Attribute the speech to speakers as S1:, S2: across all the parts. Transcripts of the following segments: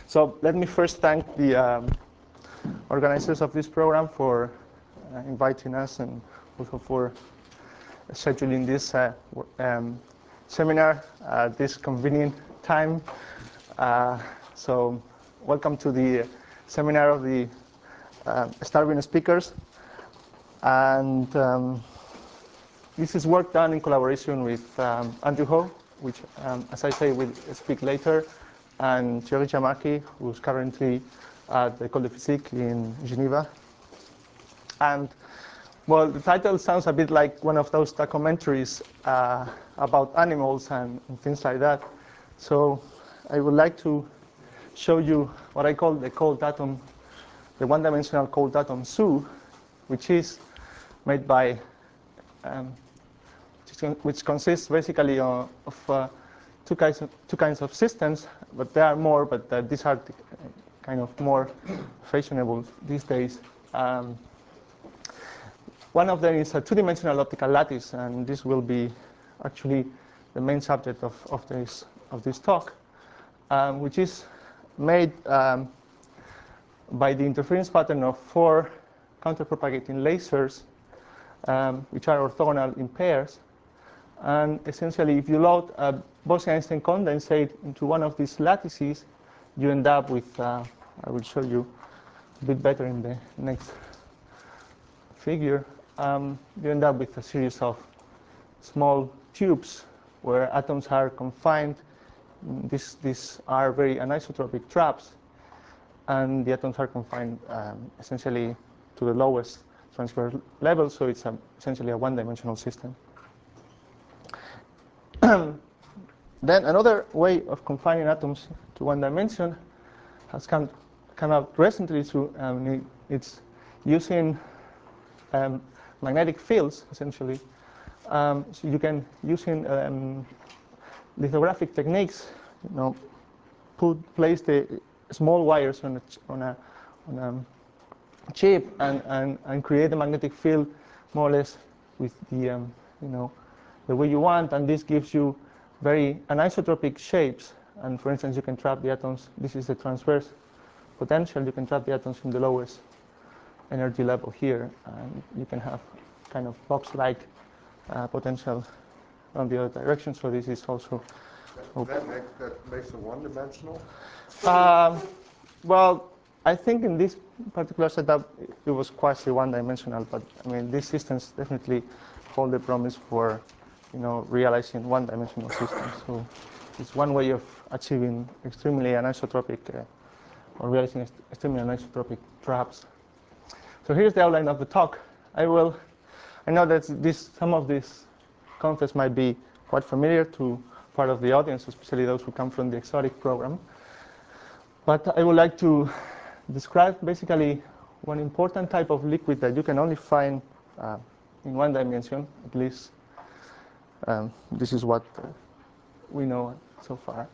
S1: So let me first thank the organizers of this program for inviting us and also for scheduling this seminar at this convenient time. So welcome to the seminar of the Starving Speakers. And this is work done in collaboration with Andrew Ho, which, as I say, will speak later, and Thierry Jamaki, who's currently at the École de Physique in Geneva. And, well, the title sounds a bit like one of those documentaries about animals and things like that. So I would like to show you what I call the cold atom, the one-dimensional cold atom zoo, which is made by, which consists basically of two kinds of systems, but there are more, but these are kind of more fashionable these days. One of them is a two-dimensional optical lattice, and this will be actually the main subject of this talk, which is made by the interference pattern of 4 counterpropagating lasers, which are orthogonal in pairs. And essentially, if you load a Bose-Einstein condensate into one of these lattices, you end up with, I will show you a bit better in the next figure, you end up with a series of small tubes where atoms are confined. These are very anisotropic traps, and the atoms are confined essentially to the lowest transfer level, so it's essentially a one-dimensional system. Then another way of confining atoms to one dimension has come out recently. It's using magnetic fields, essentially. So you can, using lithographic techniques, place the small wires on a chip and create a magnetic field more or less with the the way you want, and this gives you very anisotropic shapes. And for instance, you can trap the atoms. This is the transverse potential. You can trap the atoms in the lowest energy level here, and you can have kind of box-like potential on the other direction. So this is also
S2: that makes it one-dimensional?
S1: Well, I think in this particular setup, it was quasi one-dimensional. But I mean, these systems definitely hold the promise for realizing one-dimensional systems. So it's one way of achieving extremely anisotropic or realizing extremely anisotropic traps. So here's the outline of the talk. I know that some of these concepts might be quite familiar to part of the audience, especially those who come from the exotic program. But I would like to describe basically one important type of liquid that you can only find in one dimension, at least. This is what we know so far.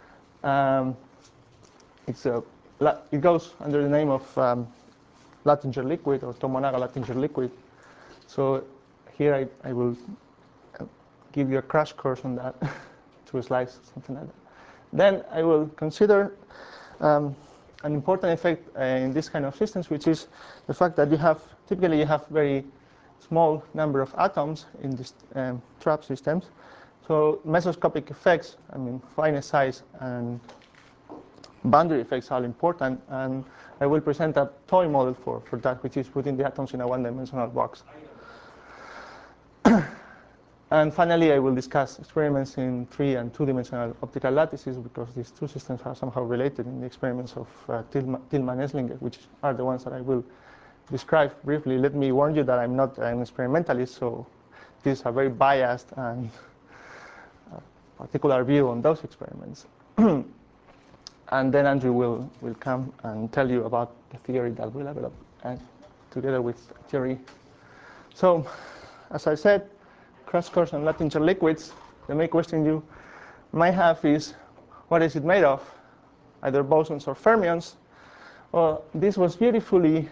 S1: It goes under the name of Latinger liquid, or Tomonaga-Latinger liquid. So here I will give you a crash course on that, 2 slides, something like that. Then I will consider an important effect in this kind of systems, which is the fact that typically you have very small number of atoms in these trap systems. So mesoscopic effects, I mean, finite size and boundary effects are important. And I will present a toy model for that, which is putting the atoms in a one-dimensional box. And finally, I will discuss experiments in 3- and 2-dimensional optical lattices, because these two systems are somehow related in the experiments of Tillman-Eslinger, which are the ones that I will describe briefly. Let me warn you that I'm not an experimentalist, so these are very biased and particular view on those experiments. And then Andrew will come and tell you about the theory that we developed together with Thierry. So, as I said, crash course on Latinger liquids. The main question you might have is, what is it made of? Either bosons or fermions. Well, this was beautifully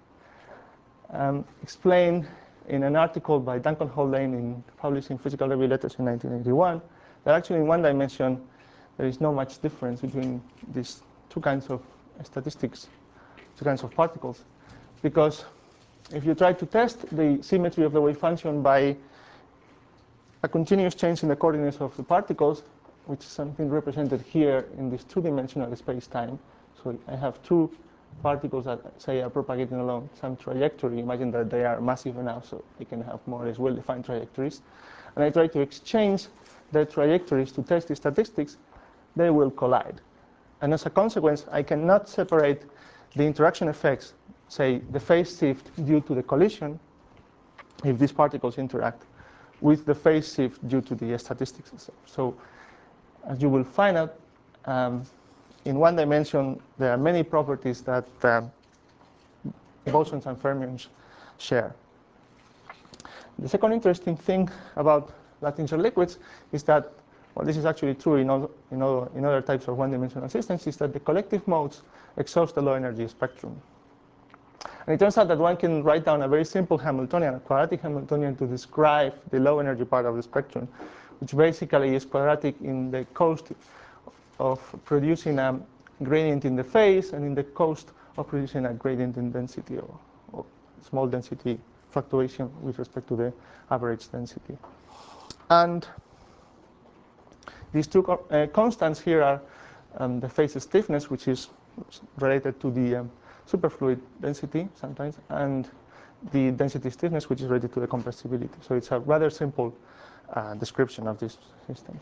S1: explained in an article by Duncan Haldane published in Physical Review Letters in 1981, that actually in one dimension there is not much difference between these two kinds of statistics, two kinds of particles. Because if you try to test the symmetry of the wave function by a continuous change in the coordinates of the particles, which is something represented here in this two-dimensional space-time. So I have two particles that, say, are propagating along some trajectory. Imagine that they are massive enough so they can have more or less well-defined trajectories. And I try to exchange their trajectories to test the statistics. They will collide. And as a consequence, I cannot separate the interaction effects, say, the phase shift due to the collision, if these particles interact, with the phase shift due to the statistics itself. So as you will find out, in one dimension, there are many properties that bosons and fermions share. The second interesting thing about Latinger liquids is that, well, this is actually true in other types of one-dimensional systems, is that the collective modes exhaust the low-energy spectrum. And it turns out that one can write down a very simple Hamiltonian, a quadratic Hamiltonian, to describe the low-energy part of the spectrum, which basically is quadratic in the cost of producing a gradient in the phase and in the cost of producing a gradient in density or small density fluctuation with respect to the average density. And these two constants here are the phase stiffness, which is related to the superfluid density sometimes, and the density stiffness, which is related to the compressibility. So it's a rather simple description of these systems.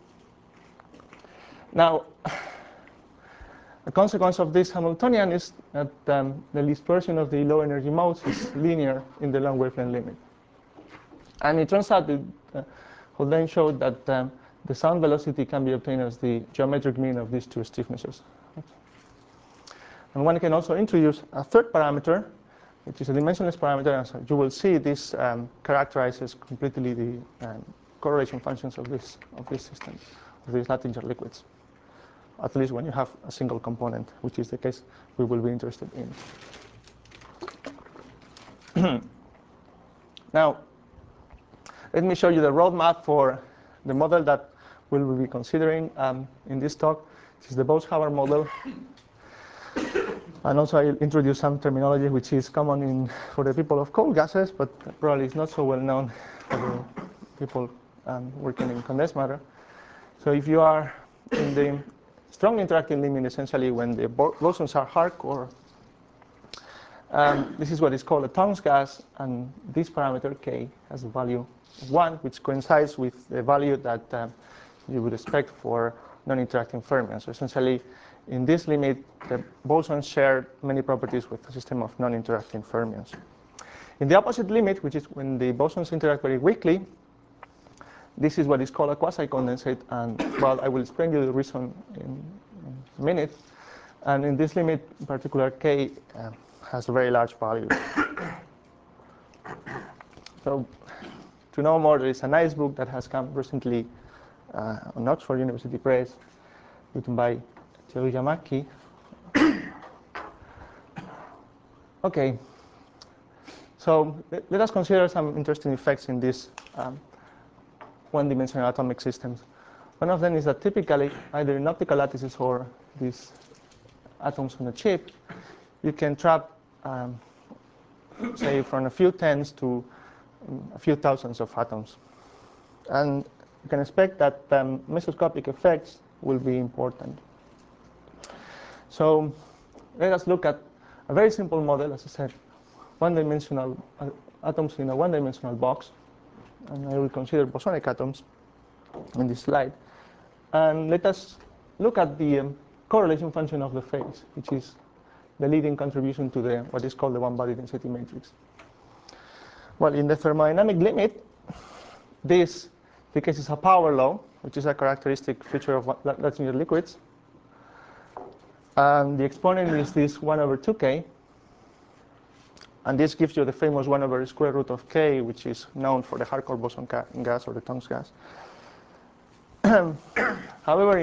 S1: Now, a consequence of this Hamiltonian is that the dispersion of the low energy modes is linear in the long wavelength limit. And it turns out that Haldane showed that the sound velocity can be obtained as the geometric mean of these two stiffnesses. And one can also introduce a third parameter, which is a dimensionless parameter. And so you will see this characterizes completely the correlation functions of this system, of these Latinger liquids, at least when you have a single component, which is the case we will be interested in. Now, let me show you the roadmap for the model that we will be considering in this talk. This is the Bose-Hubbard model. And also I'll introduce some terminology which is common for the people of cold gases, but probably is not so well known for the people working in condensed matter. So if you are in the strong interacting limit, essentially when the bosons are hardcore, this is what is called a Thom's gas, and this parameter k has a value of 1, which coincides with the value that you would expect for non-interacting fermions. So essentially, in this limit, the bosons share many properties with a system of non-interacting fermions. In the opposite limit, which is when the bosons interact very weakly, this is what is called a quasi-condensate. And, well, I will explain you the reason in a minute. And in this limit, in particular, k has a very large value. So to know more, there is a nice book that has come recently on Oxford University Press, written by Thierry Yamaki. OK. So let us consider some interesting effects in these one-dimensional atomic systems. One of them is that typically, either in optical lattices or these atoms on a chip, you can trap, say, from a few tens to a few thousands of atoms. And you can expect that mesoscopic effects will be important. So let us look at a very simple model, as I said, one-dimensional atoms in a one-dimensional box. And I will consider bosonic atoms in this slide. And let us look at the correlation function of the phase, which is the leading contribution to what is called the one-body density matrix. Well, in the thermodynamic limit, this is a power law, which is a characteristic feature of Latinger liquids. And the exponent is this 1 over 2k. And this gives you the famous 1 over the square root of k, which is known for the hardcore boson gas or the Thom's gas. However,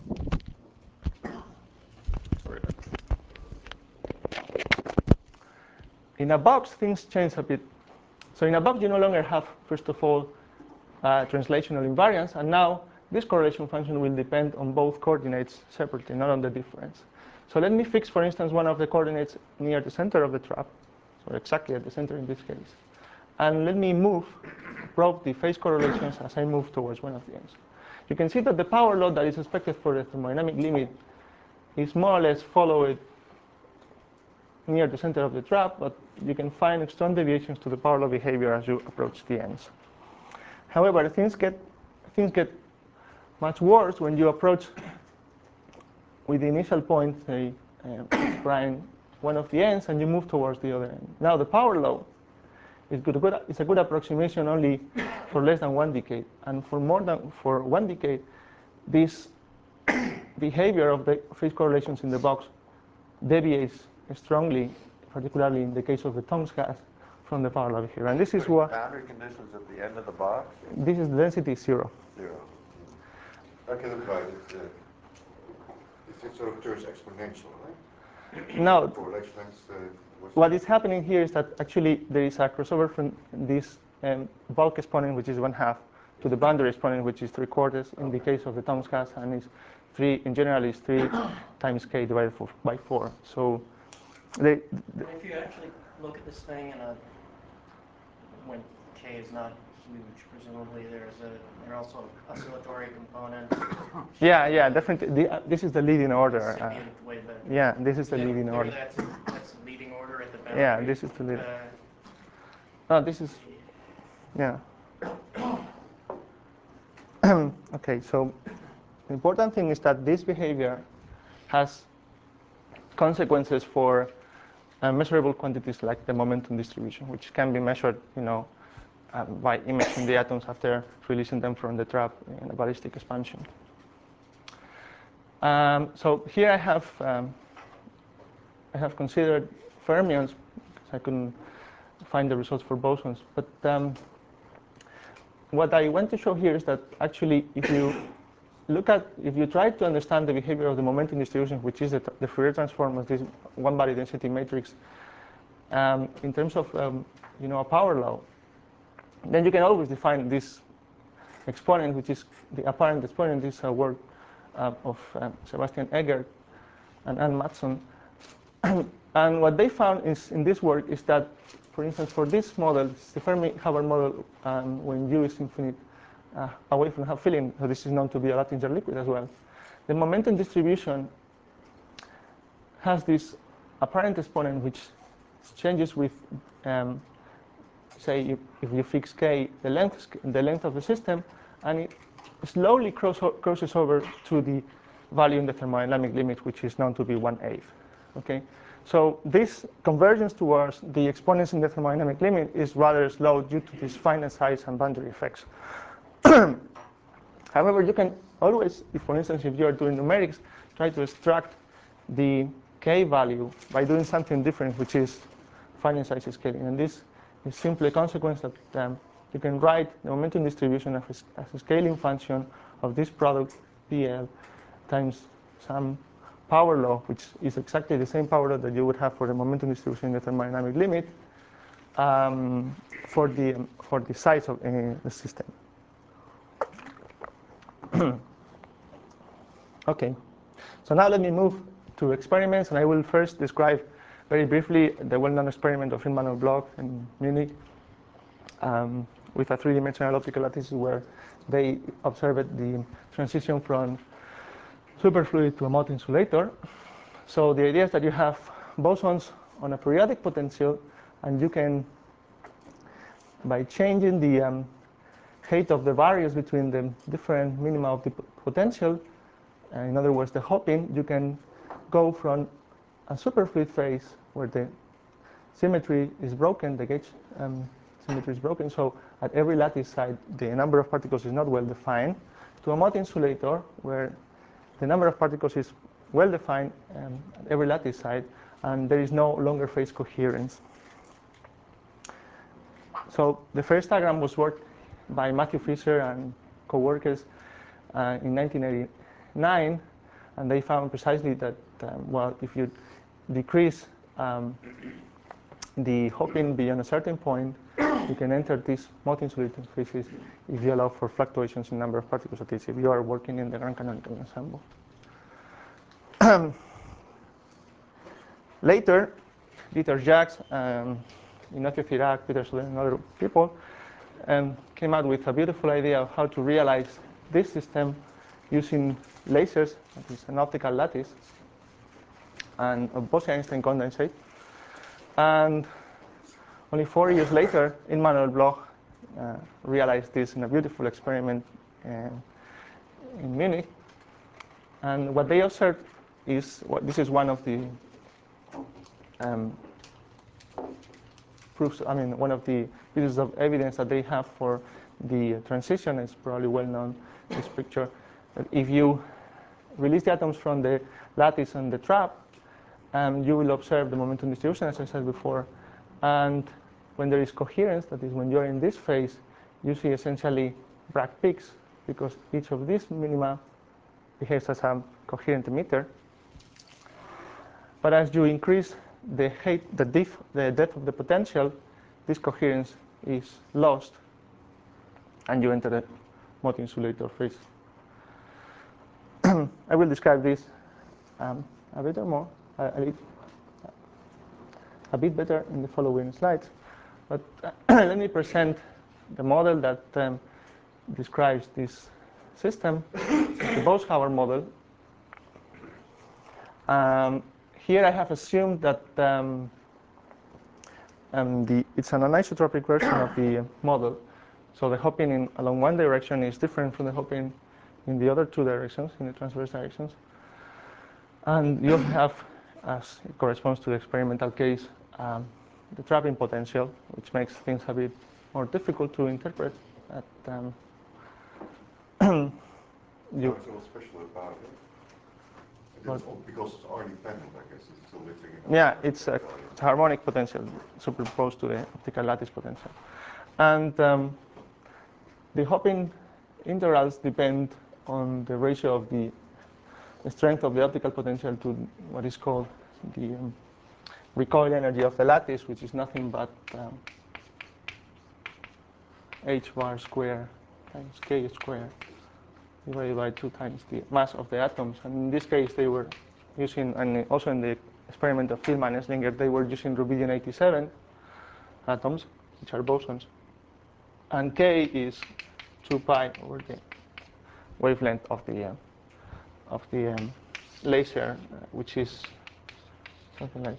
S1: in a box, things change a bit. So in a box, you no longer have, first of all, translational invariance. And now this correlation function will depend on both coordinates separately, not on the difference. So let me fix, for instance, one of the coordinates near the center of the trap, so exactly at the center in this case. And let me probe the phase correlations as I move towards one of the ends. You can see that the power law that is expected for the thermodynamic limit is more or less followed near the center of the trap, but you can find strong deviations to the power law behavior as you approach the ends. However, things get much worse when you approach with the initial point, say, prime one of the ends, and you move towards the other end. Now, the power law is a good approximation only for less than 1 decade, and for 1 decade, this behavior of the phase correlations in the box deviates strongly, particularly in the case of the Thom's gas, from the power law behavior. And this is what
S2: boundary conditions at the end of the box.
S1: This is the density 0.
S2: 0. Okay, that's right. It sort of turns exponential, right?
S1: Now,
S2: Correlations.
S1: what is happening here is that actually there is a crossover from this bulk exponent, which is 1/2, to the boundary exponent, which is 3/4 in the case of the Thom's gas, and is 3 in general is 3 times k divided by 4. So,
S3: if you actually look at this thing when k is not huge, presumably there are also oscillatory components.
S1: Yeah, definitely. This is the leading order.
S3: Way better.
S1: Yeah, this is the leading order.
S3: That's the leading order at the boundary.
S1: Yeah, this is the leading. No, this is. Yeah. Okay, so the important thing is that this behavior has consequences for measurable quantities like the momentum distribution, which can be measured, by imaging the atoms after releasing them from the trap in a ballistic expansion. So here I have considered fermions, because I couldn't find the results for bosons. But what I want to show here is that actually, if you try to understand the behavior of the momentum distribution, which is the Fourier transform of this one-body density matrix, in terms of a power law, then you can always define this exponent, which is the apparent exponent. This work of Sebastian Eggert and Anne Matson. And what they found in this work is that, for instance, for this model, the Fermi-Hubbard model, when U is infinite, away from half filling, so this is known to be a Latinger liquid as well, the momentum distribution has this apparent exponent which changes with, say, if you fix k, the length of the system, and it slowly crosses over to the value in the thermodynamic limit, which is known to be 1/8. Okay, so this convergence towards the exponents in the thermodynamic limit is rather slow due to this finite size and boundary effects. However, you can always, for instance, if you are doing numerics, try to extract the k value by doing something different, which is finite size scaling. And this is simply a consequence that you can write the momentum distribution as a scaling function of this product PL times some power law, which is exactly the same power law that you would have for the momentum distribution in the thermodynamic limit, for the size of the system. Okay, so now let me move to experiments, and I will first describe very briefly the well-known experiment of Friedman and Bloch in Munich with a 3-dimensional optical lattice where they observed the transition from superfluid to a Mott insulator. So the idea is that you have bosons on a periodic potential, and you can, by changing the height of the variance between the different minima of the potential, in other words, the hopping, you can go from a superfluid phase where the symmetry is broken, the gauge symmetry is broken, so at every lattice side the number of particles is not well defined, to a Mott insulator where the number of particles is well defined at every lattice side, and there is no longer phase coherence. So the first diagram was worked by Matthew Fisher and co-workers in 1989, and they found precisely that, well, if you decrease the hopping beyond a certain point, you can enter these multi-insulating phases if you allow for fluctuations in number of particles, that is, if you are working in the Grand Canonical ensemble. Later, Dieter Jacques, Ignacio Cirac, Peter Soler, and other people came out with a beautiful idea of how to realize this system using lasers, that is an optical lattice, and a Bose-Einstein condensate. And only 4 years later, Immanuel Bloch realized this in a beautiful experiment in Munich. And what they observed is, this is one of the proofs, one of the pieces of evidence that they have for the transition. It's probably well known, this picture. If you release the atoms from the lattice and the trap, you will observe the momentum distribution, as I said before. And when there is coherence, that is, when you're in this phase, you see essentially Bragg peaks, because each of these minima behaves as a coherent emitter. But as you increase the depth of the potential, this coherence is lost, and you enter the multi-insulator phase. I will describe this a bit better in the following slides. But let me present the model that describes this system, the Bose-Hauer model. Here I have assumed that it's an anisotropic version of the model. So the hopping along one direction is different from the hopping in the other two directions, in the transverse directions. And you have, as it corresponds to the experimental case, the trapping potential, which makes things a bit more difficult to interpret.
S2: What's so special about it? Because it's R-dependent, I guess. It's still lifting it up.
S1: Yeah, it's a harmonic potential superposed to the optical lattice potential. And the hopping integrals depend on the ratio of the strength of the optical potential to what is called the recoil energy of the lattice, which is nothing but h bar square times k square divided by 2 times the mass of the atoms. And in this case, they were using, and also in the experiment of Tillman and Eslinger, they were using rubidium-87 atoms, which are bosons. And k is 2 pi over the wavelength of the laser, which is something like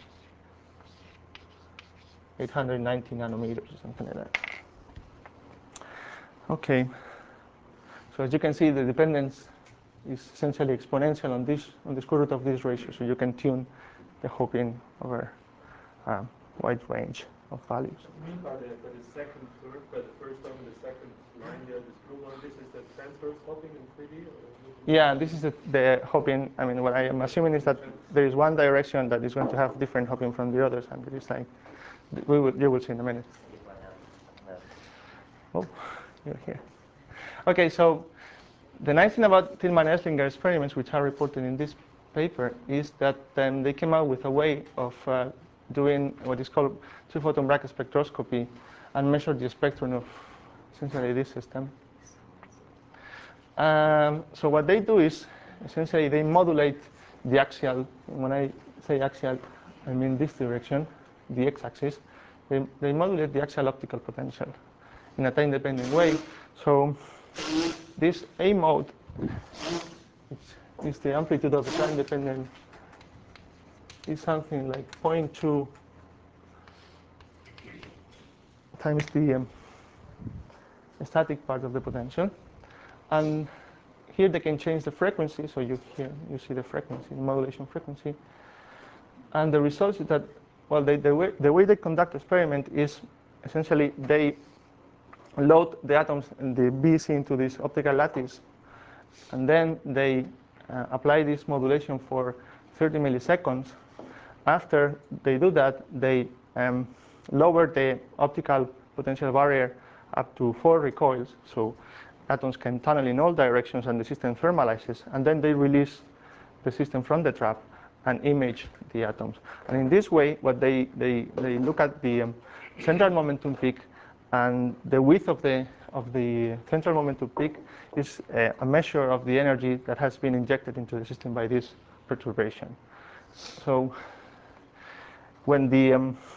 S1: 890 nanometers or something like that. Okay. So as you can see, the dependence is essentially exponential on the square root of this ratio. So you can tune the hopping over a wide range of values.
S4: You mean by the second curve, by the first one and the second line there, this blue one, this is the transverse hopping in 3D?
S1: Yeah, this is the hopping. What I am assuming is that there is one direction that is going to have different hopping from the others, and it is like, you will see in a minute. Oh, you're here. Okay, so the nice thing about Tillman and Eslinger experiments, which are reported in this paper, is that they came out with a way of doing what is called two-photon Bragg spectroscopy and measure the spectrum of essentially this system. So what they do is essentially they modulate the axial. When I say axial, I mean this direction, the x-axis. They modulate the axial optical potential in a time-dependent way. So this A mode is the amplitude of the time-dependent is something like 0.2 times the static part of the potential. And here they can change the frequency. So you see the frequency, the modulation frequency. And the result is that, well, the way they conduct the experiment is essentially they load the atoms and the BC into this optical lattice, and then they apply this modulation for 30 milliseconds. After they do that, they lower the optical potential barrier up to 4 recoils, so atoms can tunnel in all directions and the system thermalizes, and then they release the system from the trap, and image the atoms. And in this way, what they look at the central momentum peak, and the width of the central momentum peak is a measure of the energy that has been injected into the system by this perturbation. So when they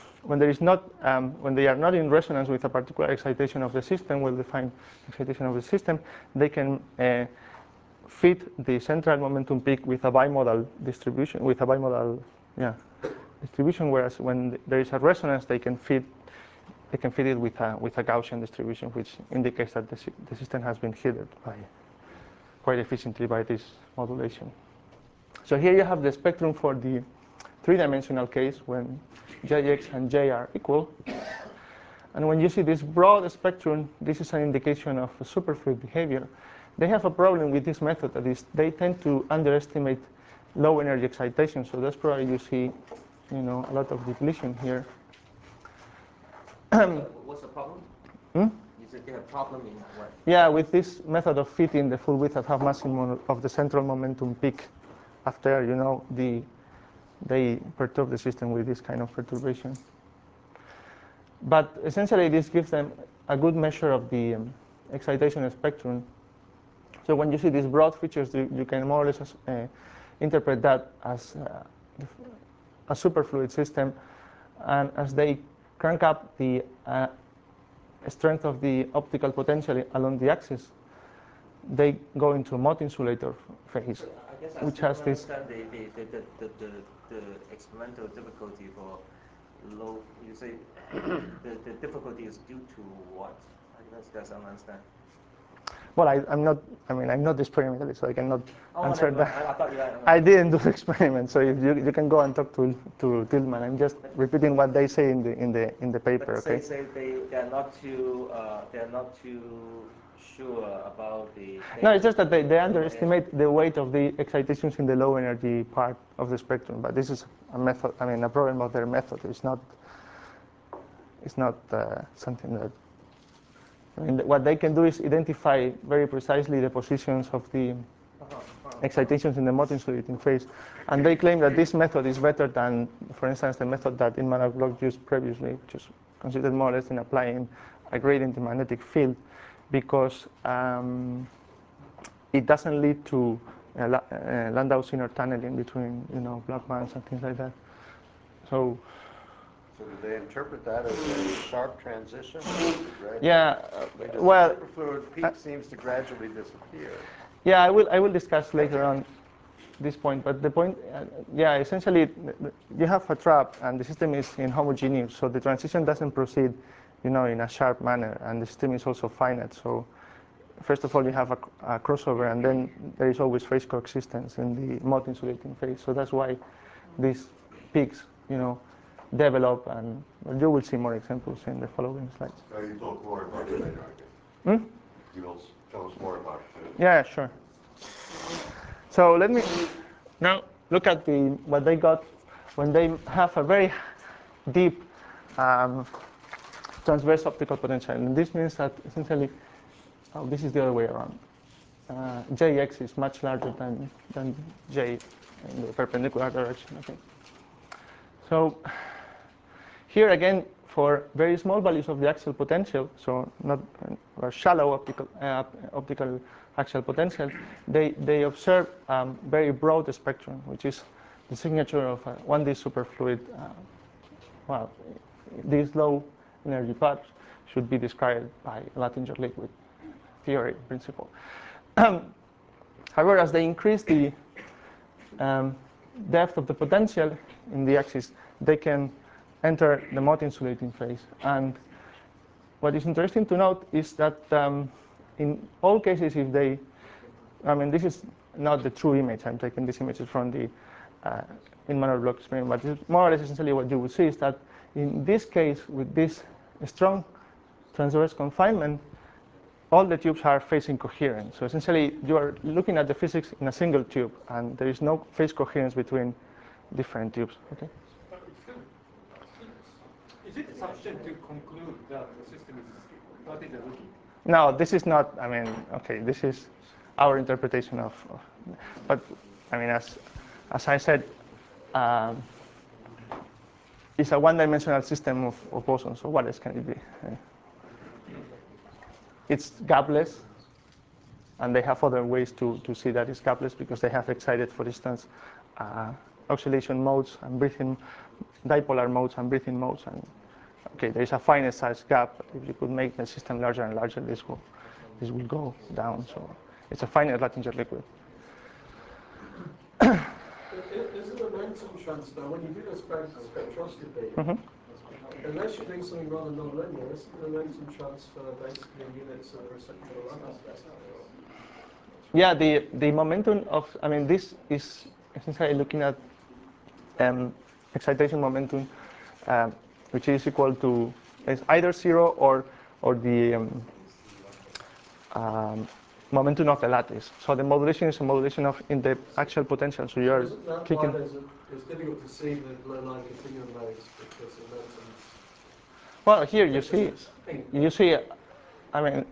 S1: are not in resonance with a particular excitation of the system, well-defined excitation of the system, they can fit the central momentum peak with a bimodal distribution, distribution. Whereas when there is a resonance, they can fit it with a Gaussian distribution, which indicates that the system has been hidden quite efficiently by this modulation. So here you have the spectrum for the three-dimensional case when Jx and J are equal. And when you see this broad spectrum, this is an indication of a superfluid behavior. They have a problem with this method, that is, they tend to underestimate low energy excitation. So that's probably you see, a lot of depletion here.
S5: What's the problem? You said they have a problem in what?
S1: Yeah, with this method of fitting the full width at half maximum of the central momentum peak after, they perturb the system with this kind of perturbation. But essentially, this gives them a good measure of the excitation spectrum. So when you see these broad features, you can more or less interpret that as a superfluid system. And as they crank up the strength of the optical potential along the axis, they go into a Mott insulator phase, which has this.
S5: The experimental difficulty for low. You say the difficulty is due to what? I guess I don't understand.
S1: Well, I'm not the experimentalist, so I cannot answer that.
S5: I thought you had.
S1: I didn't do the experiment, so if you can go and talk to Tillman. I'm just repeating what they say in the paper.
S5: But
S1: okay.
S5: Say they're not too sure about the.
S1: No, it's just that they underestimate the weight of the excitations in the low energy part of the spectrum. But this is a method. A problem of their method. It's not something that. What they can do is identify very precisely the positions of the excitations in the Mott insulating phase. And they claim that this method is better than, for instance, the method that Inman and Bloch used previously, which is considered more or less in applying a gradient in magnetic field, because it doesn't lead to Landau-Zinner tunneling between black bands and things like that. So
S6: do they interpret that as a sharp transition?
S1: Yeah,
S6: well, the superfluid peak seems to gradually disappear.
S1: Yeah, I will discuss later on this point. But the point, essentially, you have a trap, and the system is inhomogeneous, so the transition doesn't proceed, in a sharp manner, and the system is also finite. So first of all, you have a crossover, and then there is always phase coexistence in the Mott insulating phase. So that's why these peaks, develop, and you will see more examples in the following slides.
S2: You talk more about it later, I guess. You will tell us more about it.
S1: Yeah, sure. So let me now look at what they got when they have a very deep transverse optical potential. And this means that essentially, this is the other way around. Jx is much larger than J in the perpendicular direction. Okay. So here again, for very small values of the axial potential, so not shallow optical axial potential, they observe very broad spectrum, which is the signature of a 1D superfluid. These low energy parts should be described by Latinger liquid theory principle. However, as they increase the depth of the potential in the axis, they can enter the Mott insulating phase. And what is interesting to note is that in all cases, if they, this is not the true image. I'm taking these images from the Inman Bloch experiment, but more or less essentially what you would see is that in this case, with this strong transverse confinement, all the tubes are phase incoherent. So essentially, you are looking at the physics in a single tube, and there is no phase coherence between different tubes. Okay.
S4: Is it sufficient to conclude that the system is not in the loop?
S1: No, this is not. This is our interpretation of. But as I said, um, is a one-dimensional system of bosons. So what else can it be? It's gapless, and they have other ways to see that it's gapless because they have excited, for instance, oscillation modes and breathing dipolar modes and breathing modes. And okay, there is a finite size gap. If you could make the system larger and larger, this will go down. So it's a finite Luttinger liquid.
S7: Is the momentum transfer, when you do the spectroscopy, unless you're doing something rather non-linear, isn't the momentum transfer basically in units of the reciprocal lattice?
S1: Yeah, the momentum of, I mean, this is essentially looking at excitation momentum, which is equal to is either 0 or the momentum of the lattice. So the modulation is a modulation of in the actual potential. So you are clicking.
S7: It's difficult to see the low line continuum modes because the momentum.
S1: Well, here you see. I mean,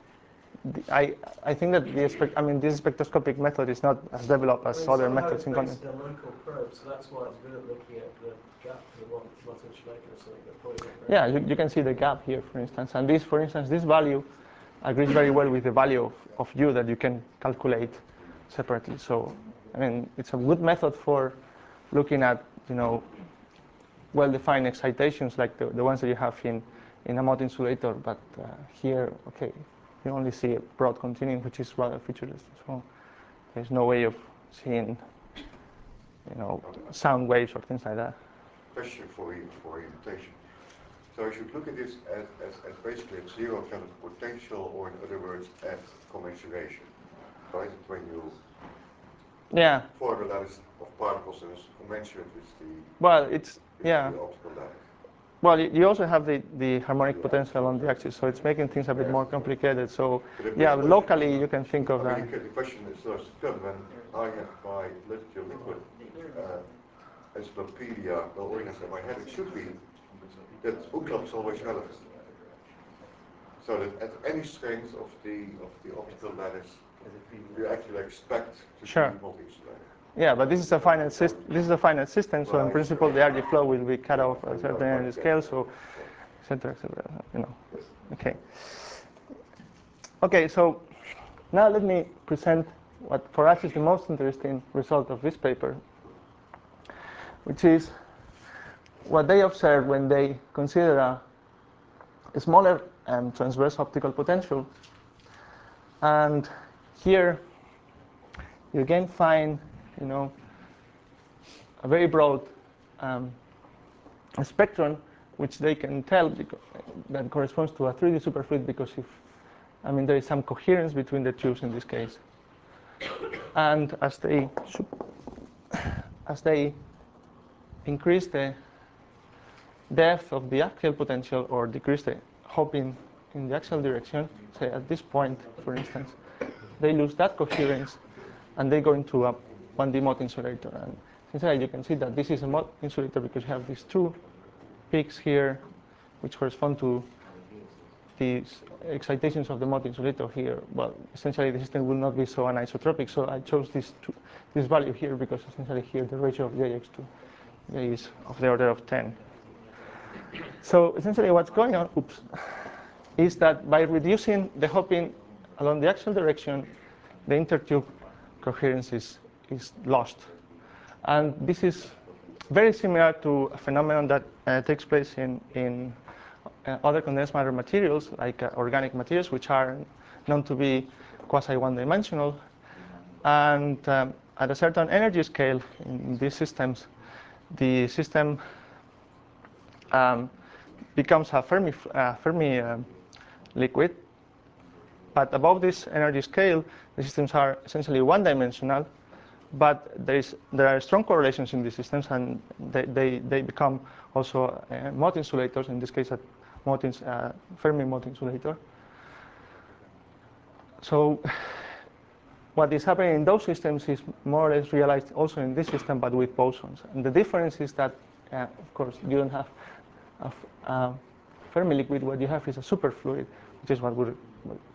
S1: I think that this spectroscopic method is not as developed as other methods in quantum.
S7: It's a local probe, so that's why it's good at looking at the gap in the Martin Schleicher or something. That probably
S1: Yeah, you can see the gap here, for instance. And this, for instance, this value agrees very well with the value of U that you can calculate separately. So, I mean, it's a good method for looking at, well-defined excitations like the ones that you have in a Mott insulator. But here, okay, you only see a broad continuum, which is rather featureless. So there's no way of seeing, sound waves or things like that.
S2: Question for orientation. So I should look at this as basically at zero kind of potential, or in other words, at commensuration. Right? When you form a lattice of particles that is commensurate with the optical lattice.
S1: Well, you also have the harmonic potential on the axis, so it's making things a bit more complicated. So, locally you can think of that.
S2: The question is starts to come when I have my literature liquid encyclopedia well organized in my head. It should be that book club is always relevant. So that at any strength of the optical lattice, you actually expect to see multi-insulated.
S1: Yeah, but this is a finite system. This is a finite system, so in principle, the RG flow will be cut off at a certain energy scale. So, etc. Okay. Okay. So now let me present what for us is the most interesting result of this paper, which is what they observed when they consider a smaller transverse optical potential. And here you again find a very broad spectrum, which they can tell that corresponds to a 3D superfluid, because there is some coherence between the tubes in this case. And as they increase the depth of the axial potential or decrease the hopping in the axial direction, say at this point, for instance, they lose that coherence and they go into a 1D Mott insulator. And essentially you can see that this is a Mott insulator because you have these two peaks here, which correspond to these excitations of the Mott insulator here. Well, essentially the system will not be so anisotropic, so I chose this value here because essentially here the ratio of Jx to J is of the order of 10. So essentially what's going on, is that by reducing the hopping along the axial direction, the intertube coherence is lost. And this is very similar to a phenomenon that takes place in other condensed matter materials, like organic materials, which are known to be quasi one-dimensional. And at a certain energy scale in these systems, the system becomes a Fermi liquid. But above this energy scale, the systems are essentially one-dimensional. But there are strong correlations in these systems, and they become also Mott insulators. In this case, a Fermi Mott insulator. So what is happening in those systems is more or less realized also in this system, but with bosons. And the difference is that, of course, you don't have a Fermi liquid. What you have is a superfluid, which is what would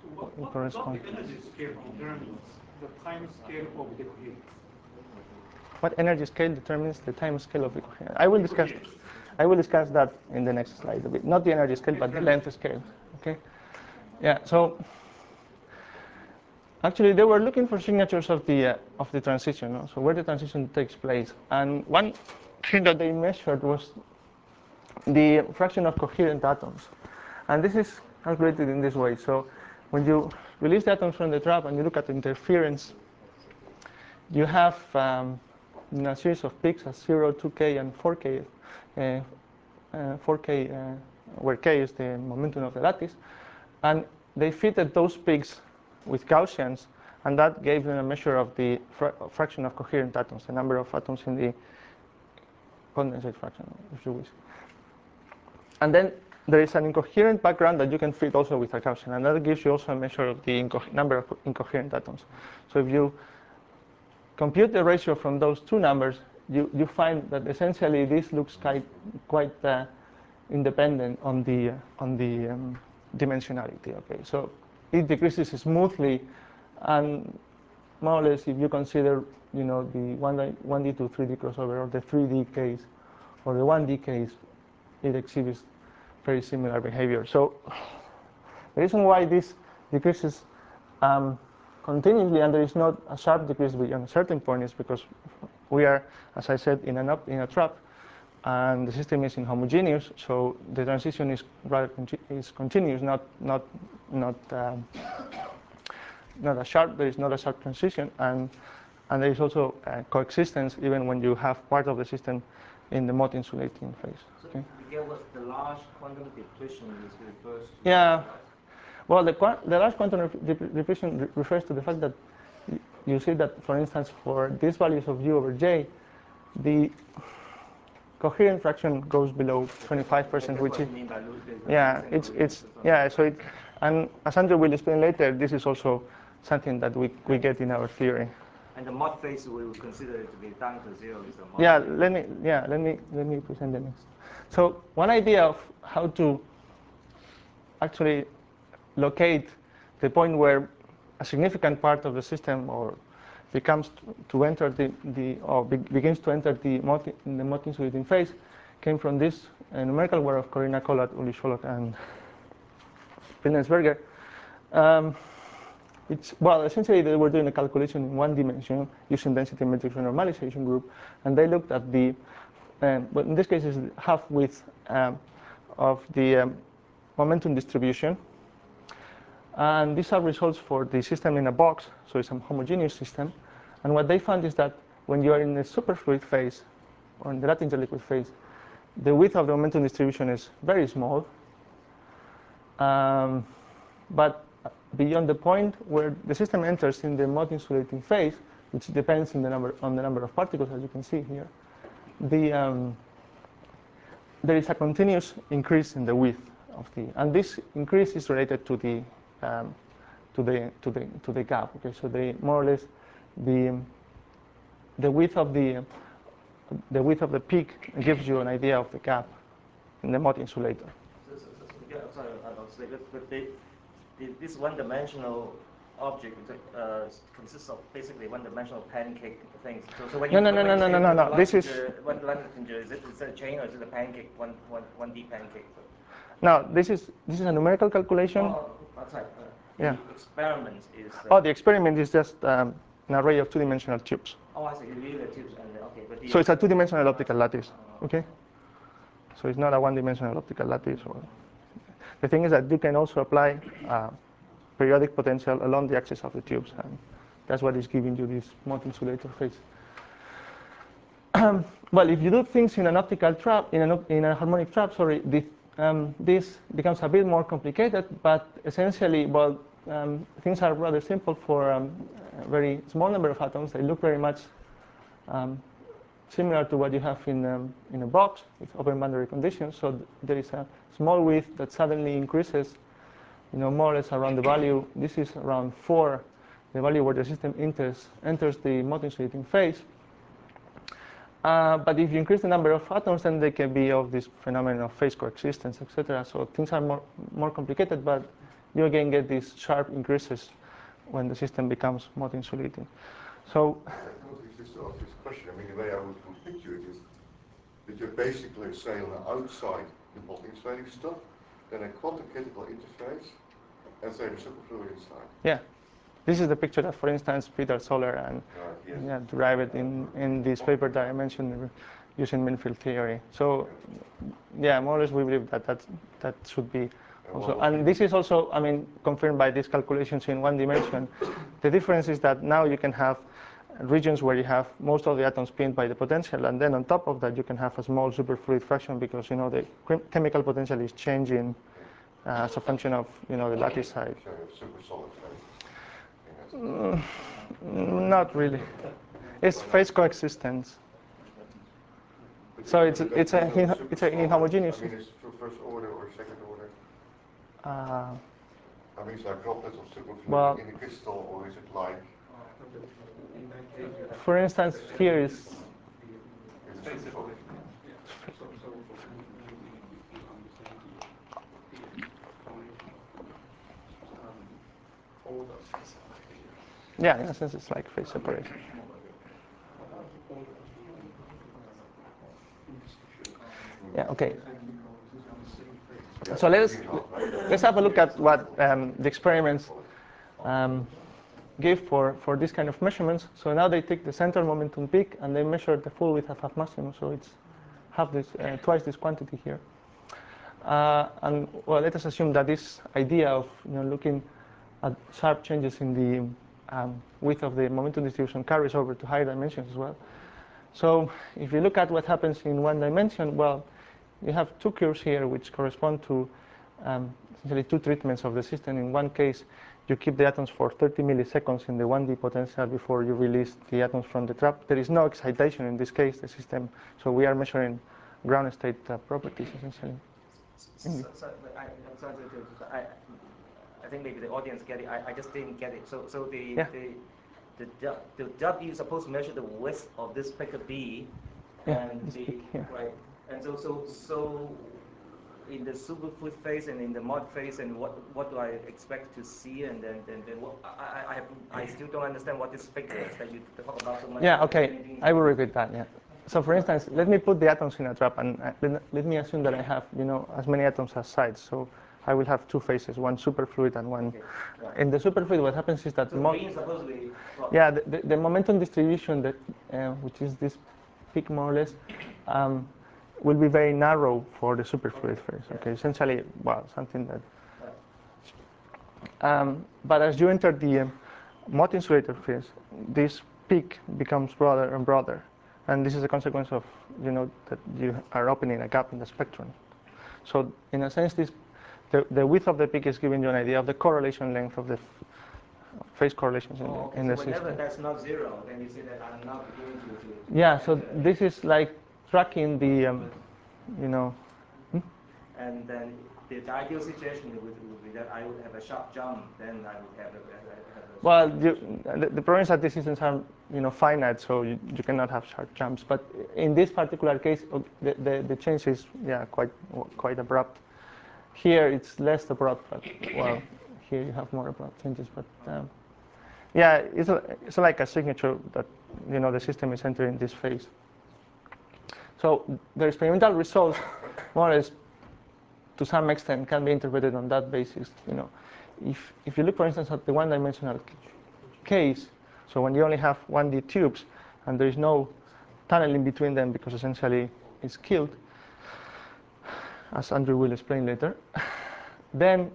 S1: correspond.
S4: What the energy scale determines the time scale of the coherence?
S1: what energy scale determines the time scale of the coherence. I will discuss that in the next slide a bit. Not the energy scale, but the length scale. Okay. Yeah. So actually, they were looking for signatures of the transition. No? So where the transition takes place, and one thing that they measured was the fraction of coherent atoms, and this is calculated in this way. So when you release the atoms from the trap and you look at the interference, you have a series of peaks at 0, 2k, and 4k. 4k, where k is the momentum of the lattice, and they fitted those peaks with Gaussians, and that gave them a measure of the fraction of coherent atoms, the number of atoms in the condensate fraction, if you wish. And then there is an incoherent background that you can fit also with a Gaussian, and that gives you also a measure of the number of incoherent atoms. So if you compute the ratio from those two numbers, you find that essentially this looks quite independent on the dimensionality. Okay, so it decreases smoothly, and more or less, if you consider the 1D to 3D crossover, or the 3D case, or the 1D case, it exhibits very similar behavior. So the reason why this decreases continuously and there is not a sharp decrease beyond a certain point is because we are, as I said, in a trap, and the system is inhomogeneous. So the transition is rather continuous, not a sharp. There is not a sharp transition, and there is also coexistence even when you have part of the system in the Mott insulating phase.
S5: So
S1: okay?
S5: there was the large quantum depletion is refers to.
S1: Yeah. Well, the large quantum depletion refers to the fact that you see that, for instance, for these values of u over j, the coherent fraction goes below 25%, which is So it, and as Andrew will explain later, this is also something that we get in our theory.
S5: And the Mott phase we will consider it to be down to 0 is the Mott.
S1: Let me present the next. So one idea of how to actually locate the point where a significant part of the system begins to enter the Mott insulating phase came from this numerical work of Corina Collat, Uli Scholok, and Pilnensberger. Essentially they were doing a calculation in one dimension using density matrix renormalization group, and they looked at the, but in this case is half width of the momentum distribution. And these are results for the system in a box, so it's a homogeneous system. And what they found is that when you are in the superfluid phase, or in the Latinger liquid phase, the width of the momentum distribution is very small. But beyond the point where the system enters in the Mott insulating phase, which depends on the number of particles, as you can see here, there is a continuous increase in the width of and this increase is related to the gap. Okay, so more or less the width of the peak gives you an idea of the gap in the Mott insulator.
S5: This one-dimensional object consists of basically one-dimensional pancake things. So when
S1: No. This is
S5: one Latinger. Is it a chain or is it a pancake? One D pancake.
S1: No, this is a numerical calculation.
S5: Oh, outside. The experiment is.
S1: The experiment is just an array of two-dimensional tubes.
S5: Oh, I see. Really the tubes and okay, but
S1: so it's a two-dimensional optical lattice. Okay. So it's not a one-dimensional optical lattice. The thing is that you can also apply periodic potential along the axis of the tubes, and that's what is giving you this Mott insulator phase. Well, if you do things in an optical trap, in a harmonic trap, sorry, this becomes a bit more complicated. But essentially, things are rather simple for a very small number of atoms. They look very much similar to what you have in a box with open boundary conditions. So there is a small width that suddenly increases, more or less around the value. This is around 4, the value where the system enters the Mott insulating phase. But if you increase the number of atoms, then they can be of this phenomenon of phase coexistence, etc. So things are more complicated, but you again get these sharp increases when the system becomes Mott insulating. So
S2: just to ask this question, I mean, the way I would picture it is that you basically say on the outside the Botting-Swain stuff, then a quantum critical interface, and say the superfluid inside.
S1: Yeah. This is the picture that, for instance, Peter Soller and
S2: Yes.
S1: yeah, derived in this paper that I mentioned using mean field theory. So, yeah, more or less we believe that should be also. And this is also, I mean, confirmed by these calculations in one dimension. The difference is that now you can have regions where you have most of the atoms pinned by the potential, and then on top of that you can have a small superfluid fraction because, you know, the chemical potential is changing as a function of, you know, the lattice size.
S2: So you have super solid phases.
S1: Not really. It's phase coexistence. So it's a inhomogeneous.
S2: I mean, it's first order or second order.
S1: Uh,
S2: I mean, it's like droplets of superfluid
S1: Well-
S2: in a crystal, or is it like
S7: In that case, you have
S1: for instance, here is
S2: it's supersolid?
S1: yeah, in a sense it's like phase separation. Yeah. Okay. So let's have a look at what the experiments give for this kind of measurements. So now they take the central momentum peak and they measure the full width of half maximum. So it's half this, twice this quantity here. And well, let us assume that this idea of, you know, looking at sharp changes in the width of the momentum distribution carries over to higher dimensions as well. So if you look at what happens in one dimension, well, you have two curves here which correspond to essentially two treatments of the system. In one case, you keep the atoms for 30 milliseconds in the 1D potential before you release the atoms from the trap. There is no excitation in this case, the system. So we are measuring ground state properties essentially.
S5: I think maybe the audience get it. I just didn't get it. So
S1: Yeah.
S5: the W is supposed to measure the width of this picker B,
S1: Yeah,
S5: and
S1: this
S5: the
S1: peak here.
S5: right. And so in the superfluid phase and in the mod phase, and what do I expect to see? And then what, I still don't understand what this figure is that you talk about so much.
S1: Yeah, okay, I will repeat that, yeah. So for instance, let me put the atoms in a trap, and let me assume that I have, you know, as many atoms as sides. So I will have two phases, one superfluid and one.
S5: Okay, right.
S1: In the superfluid, what happens is that
S5: So B is supposed to be
S1: yeah, the momentum distribution that which is this peak more or less, will be very narrow for the superfluid phase. Okay, essentially, well, something that. But as you enter the Mott insulator phase, this peak becomes broader and broader, and this is a consequence of, you know, that you are opening a gap in the spectrum. So in a sense, the width of the peak is giving you an idea of the correlation length of the phase correlations in the
S5: so
S1: system.
S5: whenever that's not zero, then you say that I'm not beginning to
S1: Yeah, so this is like tracking the, you know.
S5: And then the ideal situation would be that I would have a sharp jump, then I would have a
S1: Well, the problem is that these systems are, you know, finite, so you cannot have sharp jumps. But in this particular case, the change is, yeah, quite abrupt. Here it's less abrupt, but well, here you have more abrupt changes. But yeah, it's like a signature that, you know, the system is entering this phase. So the experimental results, more or less, to some extent, can be interpreted on that basis. You know, if you look, for instance, at the one-dimensional case, so when you only have 1D tubes and there is no tunnel in between them because essentially it's killed, as Andrew will explain later, then,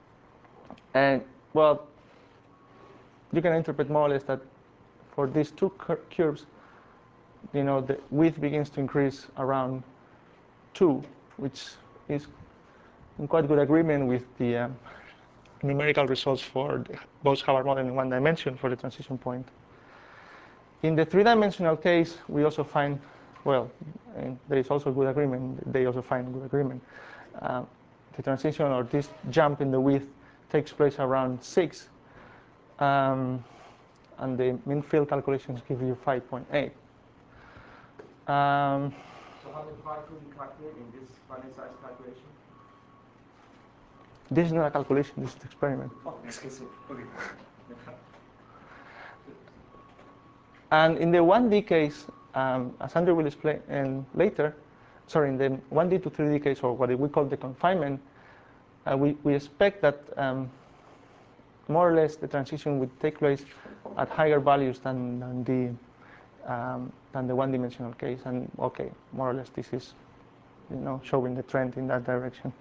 S1: well, you can interpret more or less that for these two curves, you know, the width begins to increase around 2, which is in quite good agreement with the numerical results for the Bose-Hubbard model in one dimension for the transition point. In the three-dimensional case, we also find, well, there is also good agreement. They also find good agreement. The transition, or this jump in the width, takes place around 6, and the mean field calculations give you 5.8.
S5: So how many parts will you calculate in this finite size calculation?
S1: This is not a calculation, this is the experiment.
S5: Oh, excuse me. Okay.
S1: And in the 1D case, as Andrew will explain later, sorry, in the 1D to 3D case, or what we call the confinement, we expect that more or less the transition would take place at higher values than the one-dimensional case. And okay, more or less this is, showing the trend in that direction.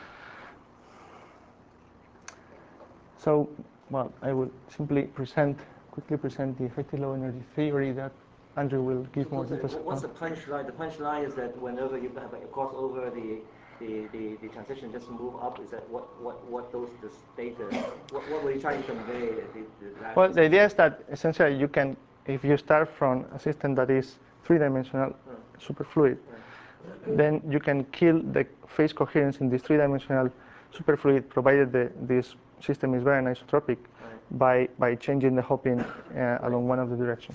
S1: So, well, I will simply quickly present the effective low energy theory that Andrew will give more details.
S5: What's the punchline? The punchline is that whenever you have a crossover, the transition just move up. Is that what those this data? What were you trying to convey?
S1: Well, the idea is that essentially you can, if you start from a system that is three-dimensional, superfluid, then you can kill the phase coherence in this three-dimensional superfluid, provided this system is very anisotropic, by changing the hopping along one of the directions.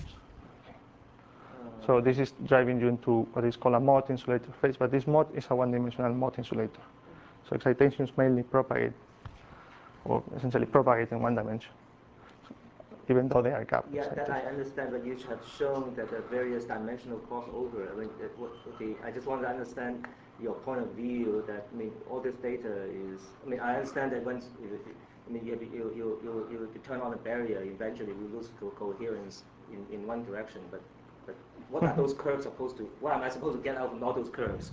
S1: So this is driving you into what is called a Mott insulator phase, but this Mott is a one-dimensional Mott insulator. So excitations mainly propagate, or essentially propagate in one dimension, even though they are gap.
S5: Yeah, that I understand, but you have shown that the various dimensional crossover. I mean, I just want to understand your point of view. That all this data is. I understand that once you turn on a barrier, eventually we lose coherence in one direction, but what are those curves supposed to? What am I supposed to get out of all those curves?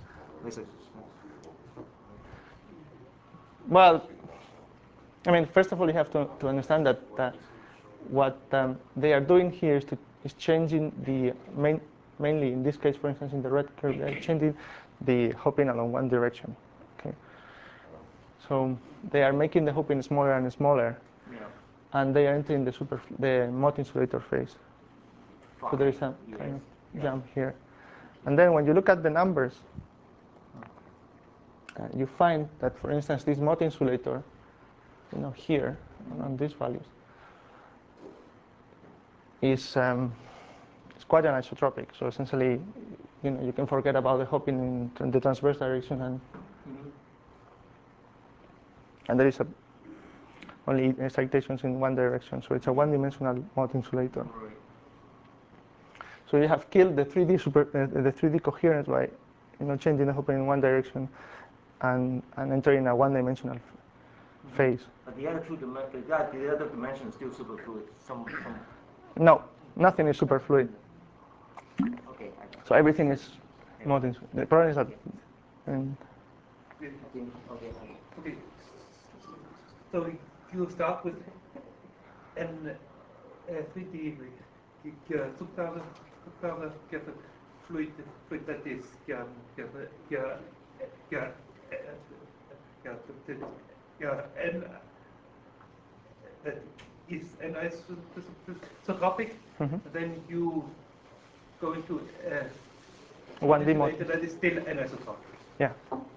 S1: Well, first of all, you have to understand that what they are doing here is changing the mainly in this case, for instance, in the red curve, they are changing the hopping along one direction. Okay, so they are making the hopping smaller and smaller, and they are entering the Mott insulator phase. So there is a kind of jump here. And then when you look at the numbers, you find that, for instance, this Mott insulator, here, on these values, is quite anisotropic. So essentially, you can forget about the hopping in the transverse direction, and there is only excitations in one direction. So it's a one-dimensional Mott insulator. So you have killed the 3D coherence by changing the hopping in one direction and entering a one-dimensional phase.
S5: But the other dimension is still superfluid.
S1: No, nothing is superfluid.
S5: Okay.
S1: So everything is Mott insulator. The problem is that.
S4: Okay. So you start with an 3D fluid that is anisotropic. Then you go into
S1: 1D Mott
S4: that is still anisotropic.
S1: Yeah.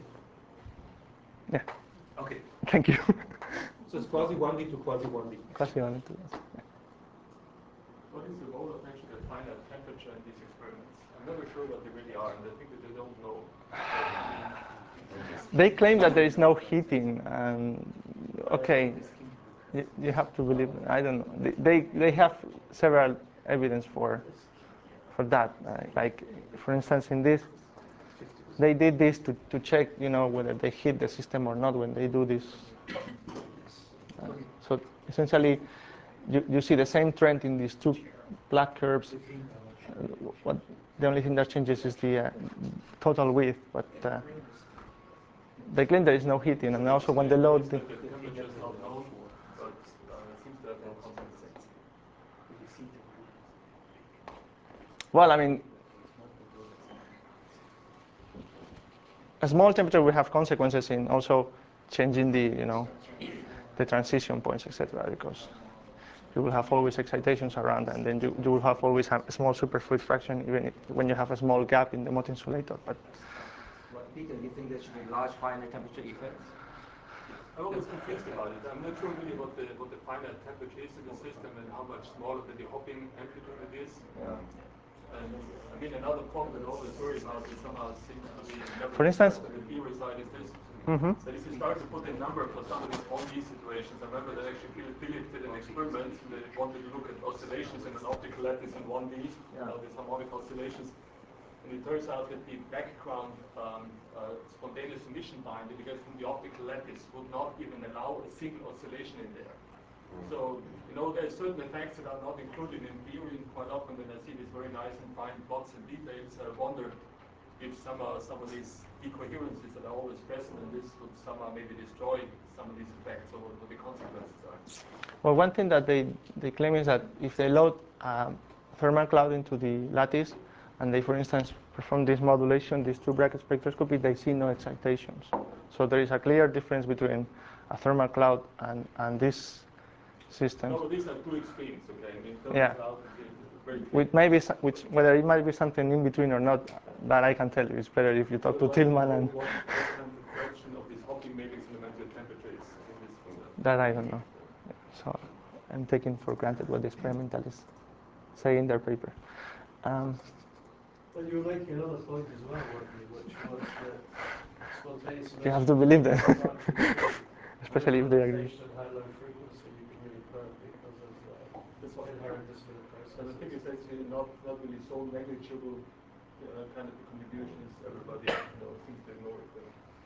S4: Okay.
S1: Thank you.
S4: So it's quasi 1D to quasi 1D.
S1: Quasi 1D to
S4: What is the role of actually the finite temperature in these experiments? I'm never sure what they really are, and I think that they don't know.
S1: They claim that there is no heating. Okay, you have to believe. I don't know. They have several evidence for that. Like, for instance, in this, they did this to check, whether they hit the system or not when they do this. So essentially, you see the same trend in these two black curves. The only thing that changes is the total width, but they claim there is no heating, and also when they load the
S4: temperature is not known, but seems to have no consequences.
S1: Well, a small temperature will have consequences in also changing the transition points, etc. Because you will have always excitations around, and then you will have always have a small superfluid fraction, even when you have a small gap in the Mott insulator. But
S5: Peter, do you think there should be large finite temperature effects?
S4: I'm always confused about it. I'm not sure really what the finite temperature is in the system and how much smaller the hopping amplitude it is. And another problem that always worries about is somehow seems to be.
S1: For instance,
S4: the theory side is this: So if you start to put a number for some of these 1D situations, I remember that actually Philip did an experiment. They wanted to look at oscillations in an optical lattice in 1D, these harmonic oscillations. And it turns out that the background spontaneous emission binding, because from the optical lattice, would not even allow a single oscillation in there. So, there are certain effects that are not included in theory, and quite often when I see these very nice and fine plots and details, I wonder if some of these decoherences that are always present in this would somehow maybe destroy some of these effects, or what the consequences are.
S1: Well, one thing that they claim is that if they load thermal cloud into the lattice, and they, for instance, perform this modulation, these two bracket spectroscopy, they see no excitations. So there is a clear difference between a thermal cloud and this system.
S4: No, but these are two extremes, okay? I mean, thermal
S1: Yeah.
S4: cloud is
S1: Which whether it might be something in between or not, that I can tell you. It's better if you talk to Tillman and.
S4: What kind of fraction of these hopping matrix elemental temperature is in this?
S1: That I don't know. So I'm taking for granted what the experimentalists say in their paper.
S7: But you're making another point as well, which was that spontaneous
S1: You have to believe them,
S7: emission
S1: especially if they agree.
S7: at high low frequency, you can really burn because of
S4: That's what
S7: inherent discrete processes.
S4: And I think it's actually not really so negligible kind of contribution as everybody seems to ignore it.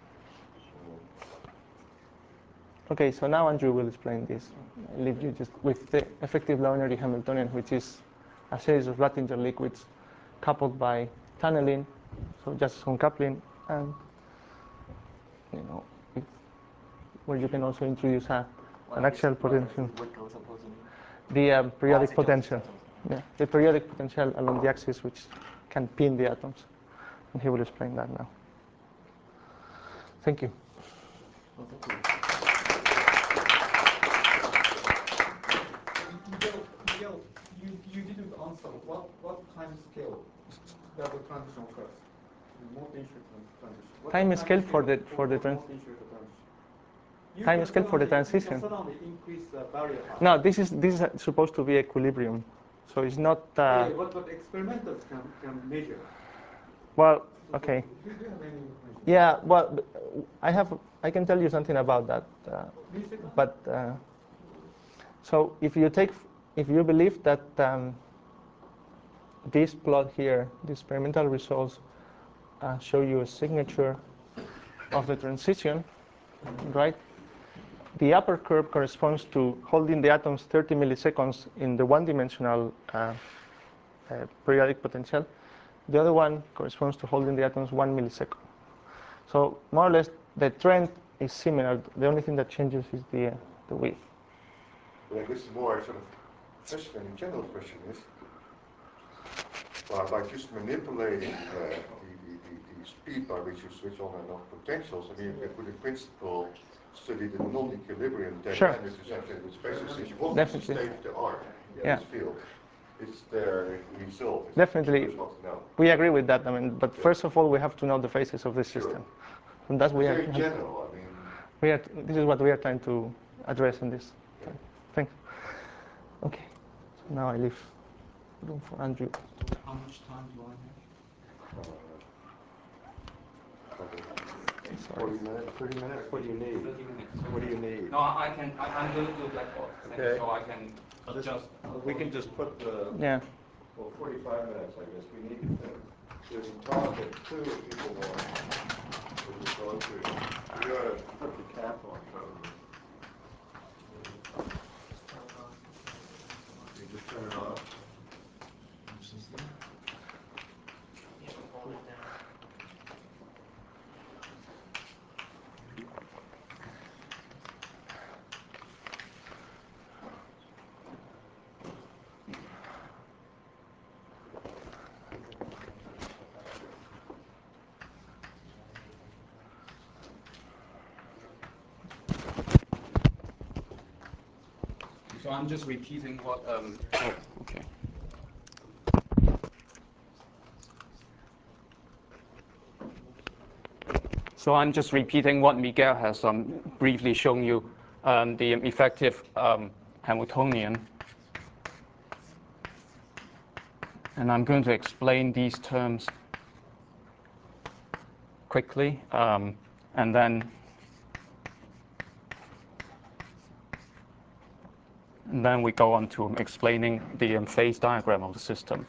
S1: Okay, so now Andrew will explain this. I leave you just with the effective low energy Hamiltonian, which is a series of Luttinger liquids coupled by tunneling, so just some coupling, and where you can also introduce an axial potential. The periodic potential. Yeah, the periodic potential along the axis, which can pin the atoms. And he will explain that now. Thank you.
S5: Well, thank you.
S8: Miguel, you didn't answer. What time scale does the transition occurs?
S1: Time scale for the time scale for the transition.
S8: Suddenly increase the barrier height.
S1: No, this is supposed to be equilibrium, so it's not.
S8: What experimenters can measure.
S1: Well, okay.
S8: Do you have any information?
S1: Yeah, well, I can tell you something about that. But so if you believe that this plot here, the experimental results show you a signature of the transition, right? The upper curve corresponds to holding the atoms 30 milliseconds in the one-dimensional periodic potential. The other one corresponds to holding the atoms 1 millisecond. So more or less, the trend is similar. The only thing that changes is the width.
S2: But I guess the more sort of question and general question is, by just manipulating the speed by which you switch on and off potentials, I mean, you could in principle study the non-equilibrium dynamics associated with spaces. Since you want to
S1: Definitely.
S2: state the art in
S1: Yeah.
S2: this field, it's their result. It's
S1: Definitely.
S2: what to know.
S1: We agree with that. I mean, but first of all, we have to know the phases of the system. And that's we
S2: Very
S1: are.
S2: general. I mean,
S1: This is what we are trying to address in this. Thanks. Okay. So now I leave room for Andrew.
S8: How much time do I have?
S6: 40 minutes, 30 minutes? What do you need?
S5: 30 minutes.
S6: What do you need?
S5: No, I'm going to do blackboard,
S6: Okay.
S5: so I can adjust.
S6: We can just put the,
S1: Yeah.
S6: well, 45 minutes, I guess. We need to finish. There's a talk at 2 if people want. We'll just go through. We ought to put the cap on probably. You just turn it off.
S3: You can hold it down.
S5: So I'm just repeating what. Okay. So I'm just repeating what Miguel has briefly shown you, the effective Hamiltonian. And I'm going to explain these terms quickly, and then
S9: And then we go on to explaining the phase diagram of the system.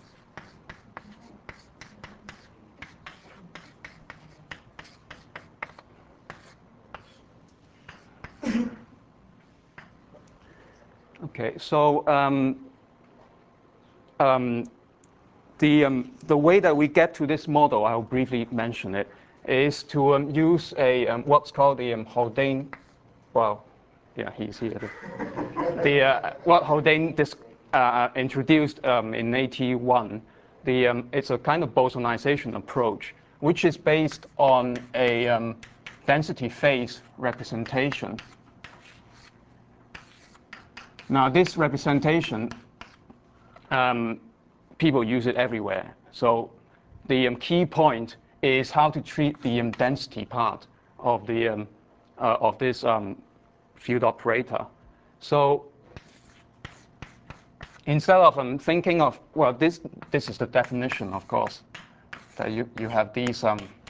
S9: Okay, so the way that we get to this model, I'll briefly mention it, is to use a what's called the Haldane. Well, yeah, he's here. What Haldane introduced in 81. It's a kind of bosonization approach, which is based on a density phase representation. Now, this representation, people use it everywhere. So the key point is how to treat the density part of the of this field operator. So instead of thinking of, well, this is the definition, of course, that you have these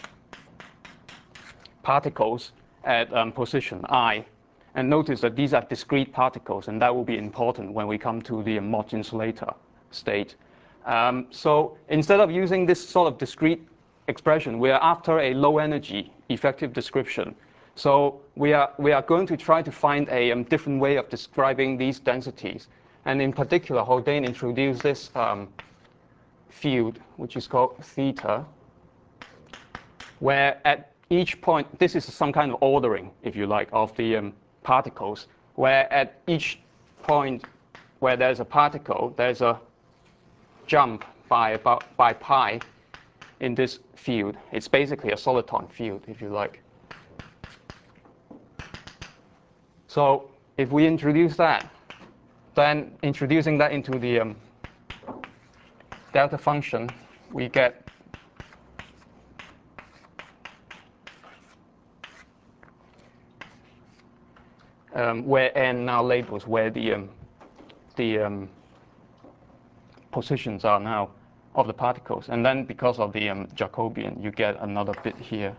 S9: particles at position I. And notice that these are discrete particles, and that will be important when we come to the Mott insulator state. So instead of using this sort of discrete expression, we are after a low energy effective description. So we are going to try to find a different way of describing these densities. And in particular, Haldane introduced this field, which is called theta, where at each point, this is some kind of ordering, if you like, of the particles, where at each point where there's a particle, there's a jump by pi in this field. It's basically a soliton field, if you like. So if we introduce that, then introducing that into the delta function, we get where n now labels where the positions are now of the particles. And then because of the Jacobian, you get another bit here.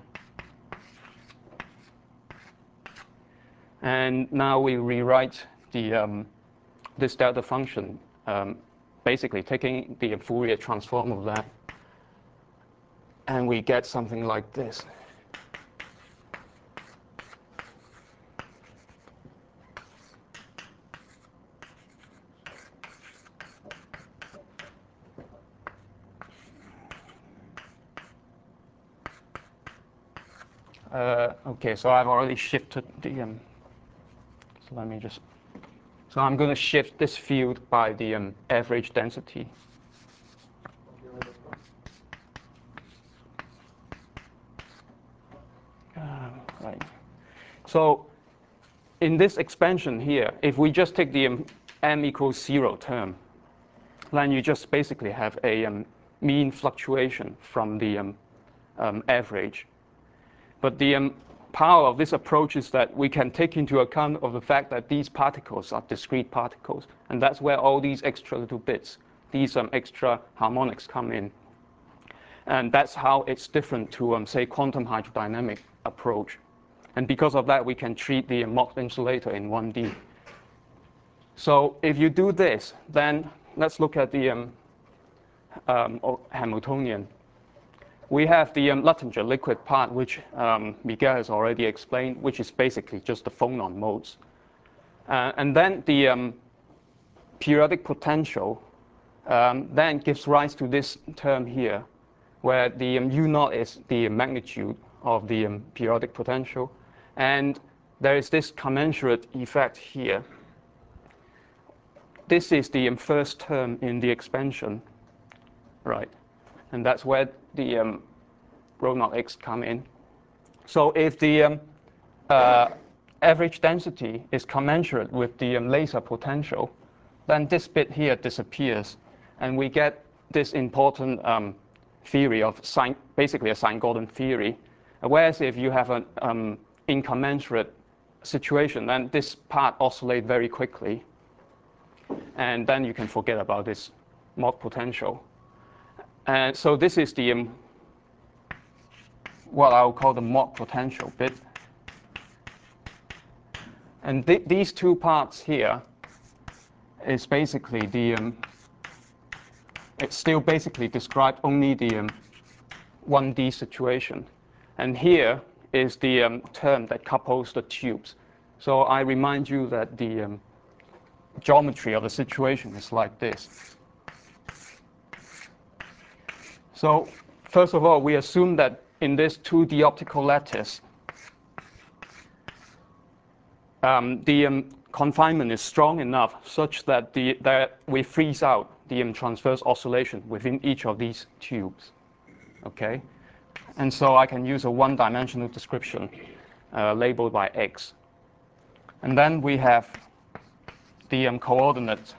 S9: And now we rewrite the this delta function, basically taking the Fourier transform of that. And we get something like this. Okay, so I've already shifted the, so let me just, so I'm going to shift this field by the average density. Right. So in this expansion here, if we just take the m equals 0 term, then you just basically have a mean fluctuation from the average. But the power of this approach is that we can take into account of the fact that these particles are discrete particles. And that's where all these extra little bits, these extra harmonics come in. And that's how it's different to, say, quantum hydrodynamic approach. And because of that, we can treat the Mott insulator in 1D. So if you do this, then let's look at the Hamiltonian. We have the Luttinger liquid part, which Miguel has already explained, which is basically just the phonon modes. And then the periodic potential then gives rise to this term here, where the U0 is the magnitude of the periodic potential. And there is this commensurate effect here. This is the first term in the expansion, right? And that's where the rho naught x come in. So if the average density is commensurate with the laser potential, then this bit here disappears, and we get this important theory of basically a Sine-Gordon theory. Whereas if you have an incommensurate situation, then this part oscillates very quickly, and then you can forget about this Mott potential. And so this is the what I'll call the Mott potential bit. And these two parts here is basically it's still basically described only the 1D situation. And here is the term that couples the tubes. So I remind you that the geometry of the situation is like this. So first of all, we assume that in this 2D optical lattice, the confinement is strong enough such that that we freeze out the transverse oscillation within each of these tubes. Okay, and so I can use a one-dimensional description labeled by X. And then we have the coordinates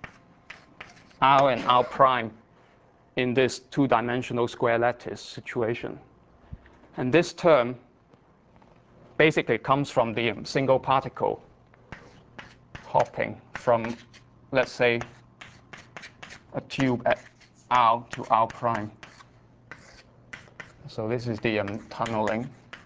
S9: R and R prime in this two-dimensional square lattice situation. And this term basically comes from the single particle hopping from, let's say, a tube at R to R prime. So this is the tunneling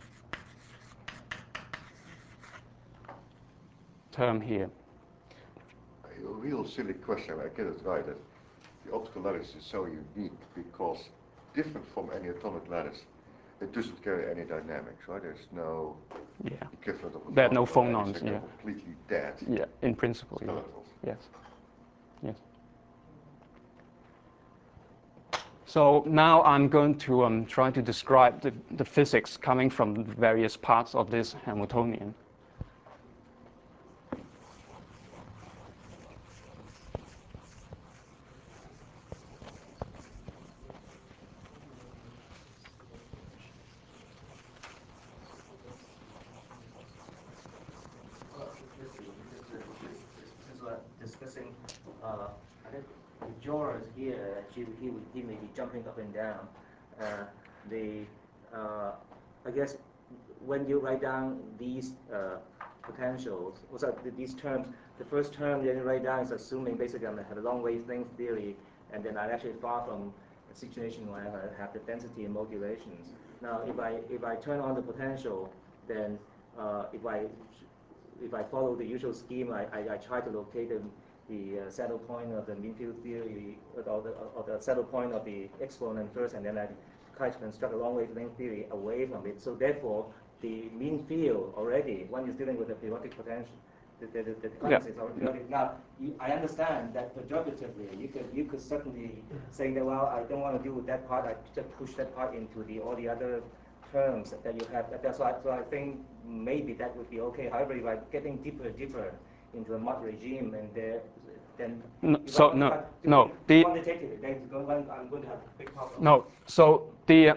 S9: term here.
S2: A real silly question, I get it right, that the optical lattice is so unique because different from any atomic lattice, it doesn't carry any dynamics, right? There's no equivalent of a
S9: there are no
S2: phonons.
S9: phonons,
S2: They're completely dead.
S9: Yeah, in principle,
S2: Skeletals.
S9: yes. Yes. So now I'm going to try to describe the physics coming from the various parts of this Hamiltonian.
S5: Since we're discussing, I think George here, he may be jumping up and down. I guess when you write down these potentials, these terms, the first term that you write down is assuming basically I'm going to have a long wavelength theory, and then I'm actually far from a situation where I have the density and modulations. Now, if I turn on the potential, then if I follow the usual scheme, I try to locate the saddle point of the mean field theory, or the saddle point of the exponent first, and then I try to construct a long wavelength theory away from it. So therefore, the mean field already, when you're dealing with the periodic potential, the quantities is already periodic. Now, I understand that pejoratively, you could certainly say that, well, I don't want to deal with that part, I just push that part into all the other terms that you have. So I think maybe that would be okay. However, if I'm getting deeper into a Mott regime, and then quantitatively, then I'm going to have a big problem.
S9: No, so the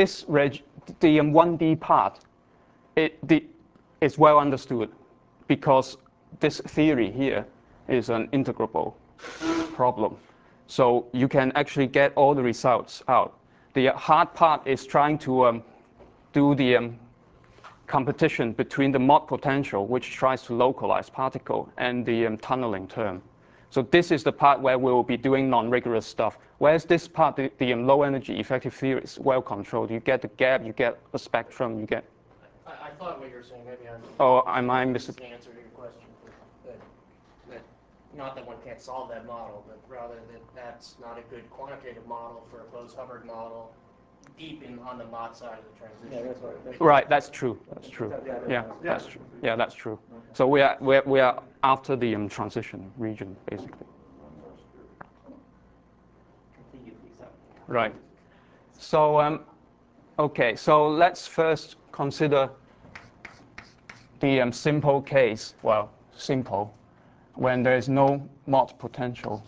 S9: 1D part, it's well understood because this theory here is an integrable problem. So you can actually get all the results out. The hard part is trying to do the competition between the Mott potential, which tries to localize particle, and the tunneling term. So this is the part where we'll be doing non-rigorous stuff. Whereas this part, the low energy effective theory is well controlled. You get the gap, you get a spectrum, you get.
S3: I thought what you were saying, maybe I'm.
S9: Oh, am I missing?
S3: The answer to your question, that not that one can't solve that model, but rather that that's not a good quantitative model for a closed Hubbard model, deep on the Mott side of the transition.
S5: Yeah, that's right.
S9: Right, that's true. That's true. Yeah, that's true. Yeah, that's true. So we are after the transition region, basically. Right. So okay. So let's first consider the simple case. Well, simple, when there is no Mott potential.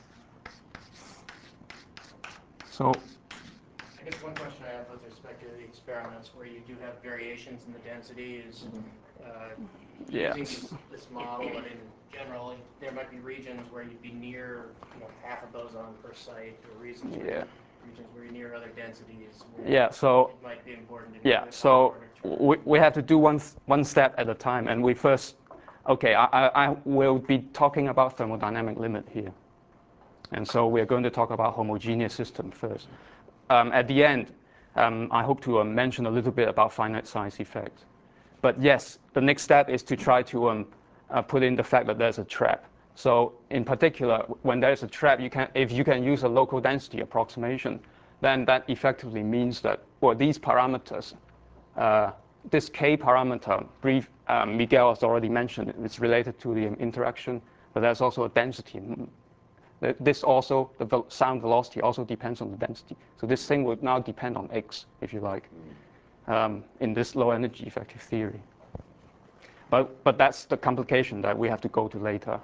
S9: So.
S3: I guess one question I have with respect to the experiments where you do have variations in the density is using this model, but in general, there might be regions where you'd be near half a boson per site, or regions where you're near other densities.
S9: So
S3: it might be important to do
S9: so we have to do one step at a time, and we first. Okay, I will be talking about thermodynamic limit here, and so we're going to talk about homogeneous system first. At the end, I hope to mention a little bit about finite size effects. But yes, the next step is to try to put in the fact that there's a trap. So in particular, when there's a trap, if you can use a local density approximation, then that effectively means that, well, these parameters, this K parameter, Miguel has already mentioned, it's related to the interaction, but there's also a density. This also, the sound velocity also depends on the density. So this thing would now depend on X, if you like, in this low energy effective theory. But that's the complication that we have to go to later.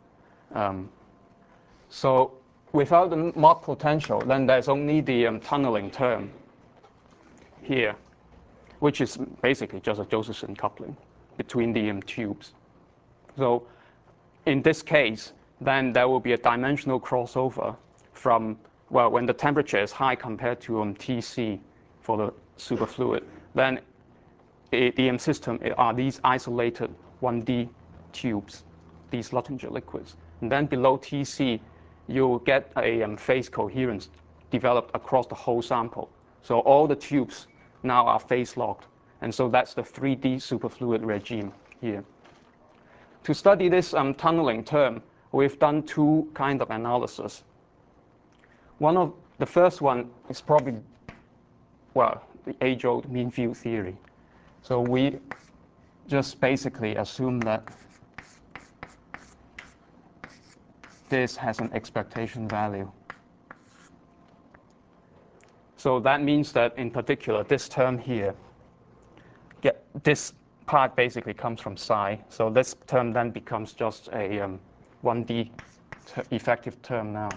S9: So without the Mott potential, then there's only the tunneling term here, which is basically just a Josephson coupling between the tubes. So in this case, then there will be a dimensional crossover from, well, when the temperature is high compared to Tc for the superfluid, then the system are these isolated 1D tubes, these Luttinger liquids. And then below Tc, you'll get a phase coherence developed across the whole sample. So all the tubes now are phase locked. And so that's the 3D superfluid regime here. To study this tunneling term, we've done two kinds of analysis. The first one is probably, well, the age-old mean field theory. So we just basically assume that this has an expectation value. So that means that, in particular, this term here, this part basically comes from psi. So this term then becomes just a 1D effective term now.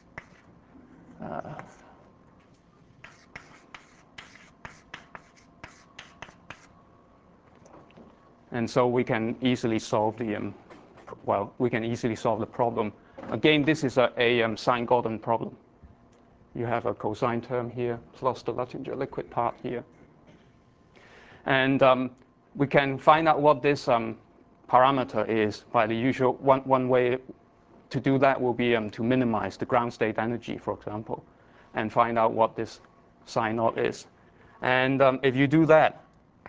S9: And so we can easily solve the problem. Again, this is a Sine-Gordon problem. You have a cosine term here plus the Luttinger liquid part here. And we can find out what this parameter is by the usual one way to do that will be to minimize the ground state energy, for example, and find out what this psi naught is. And if you do that,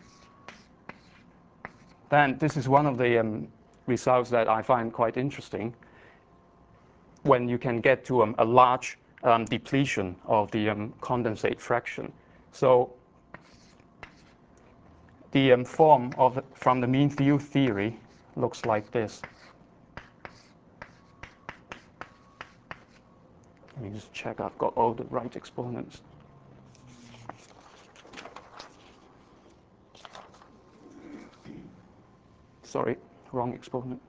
S9: then this is one of the results that I find quite interesting when you can get to a large depletion of the condensate fraction. So the form from the mean field theory looks like this. Let me just check I've got all the right exponents. Sorry, wrong exponent.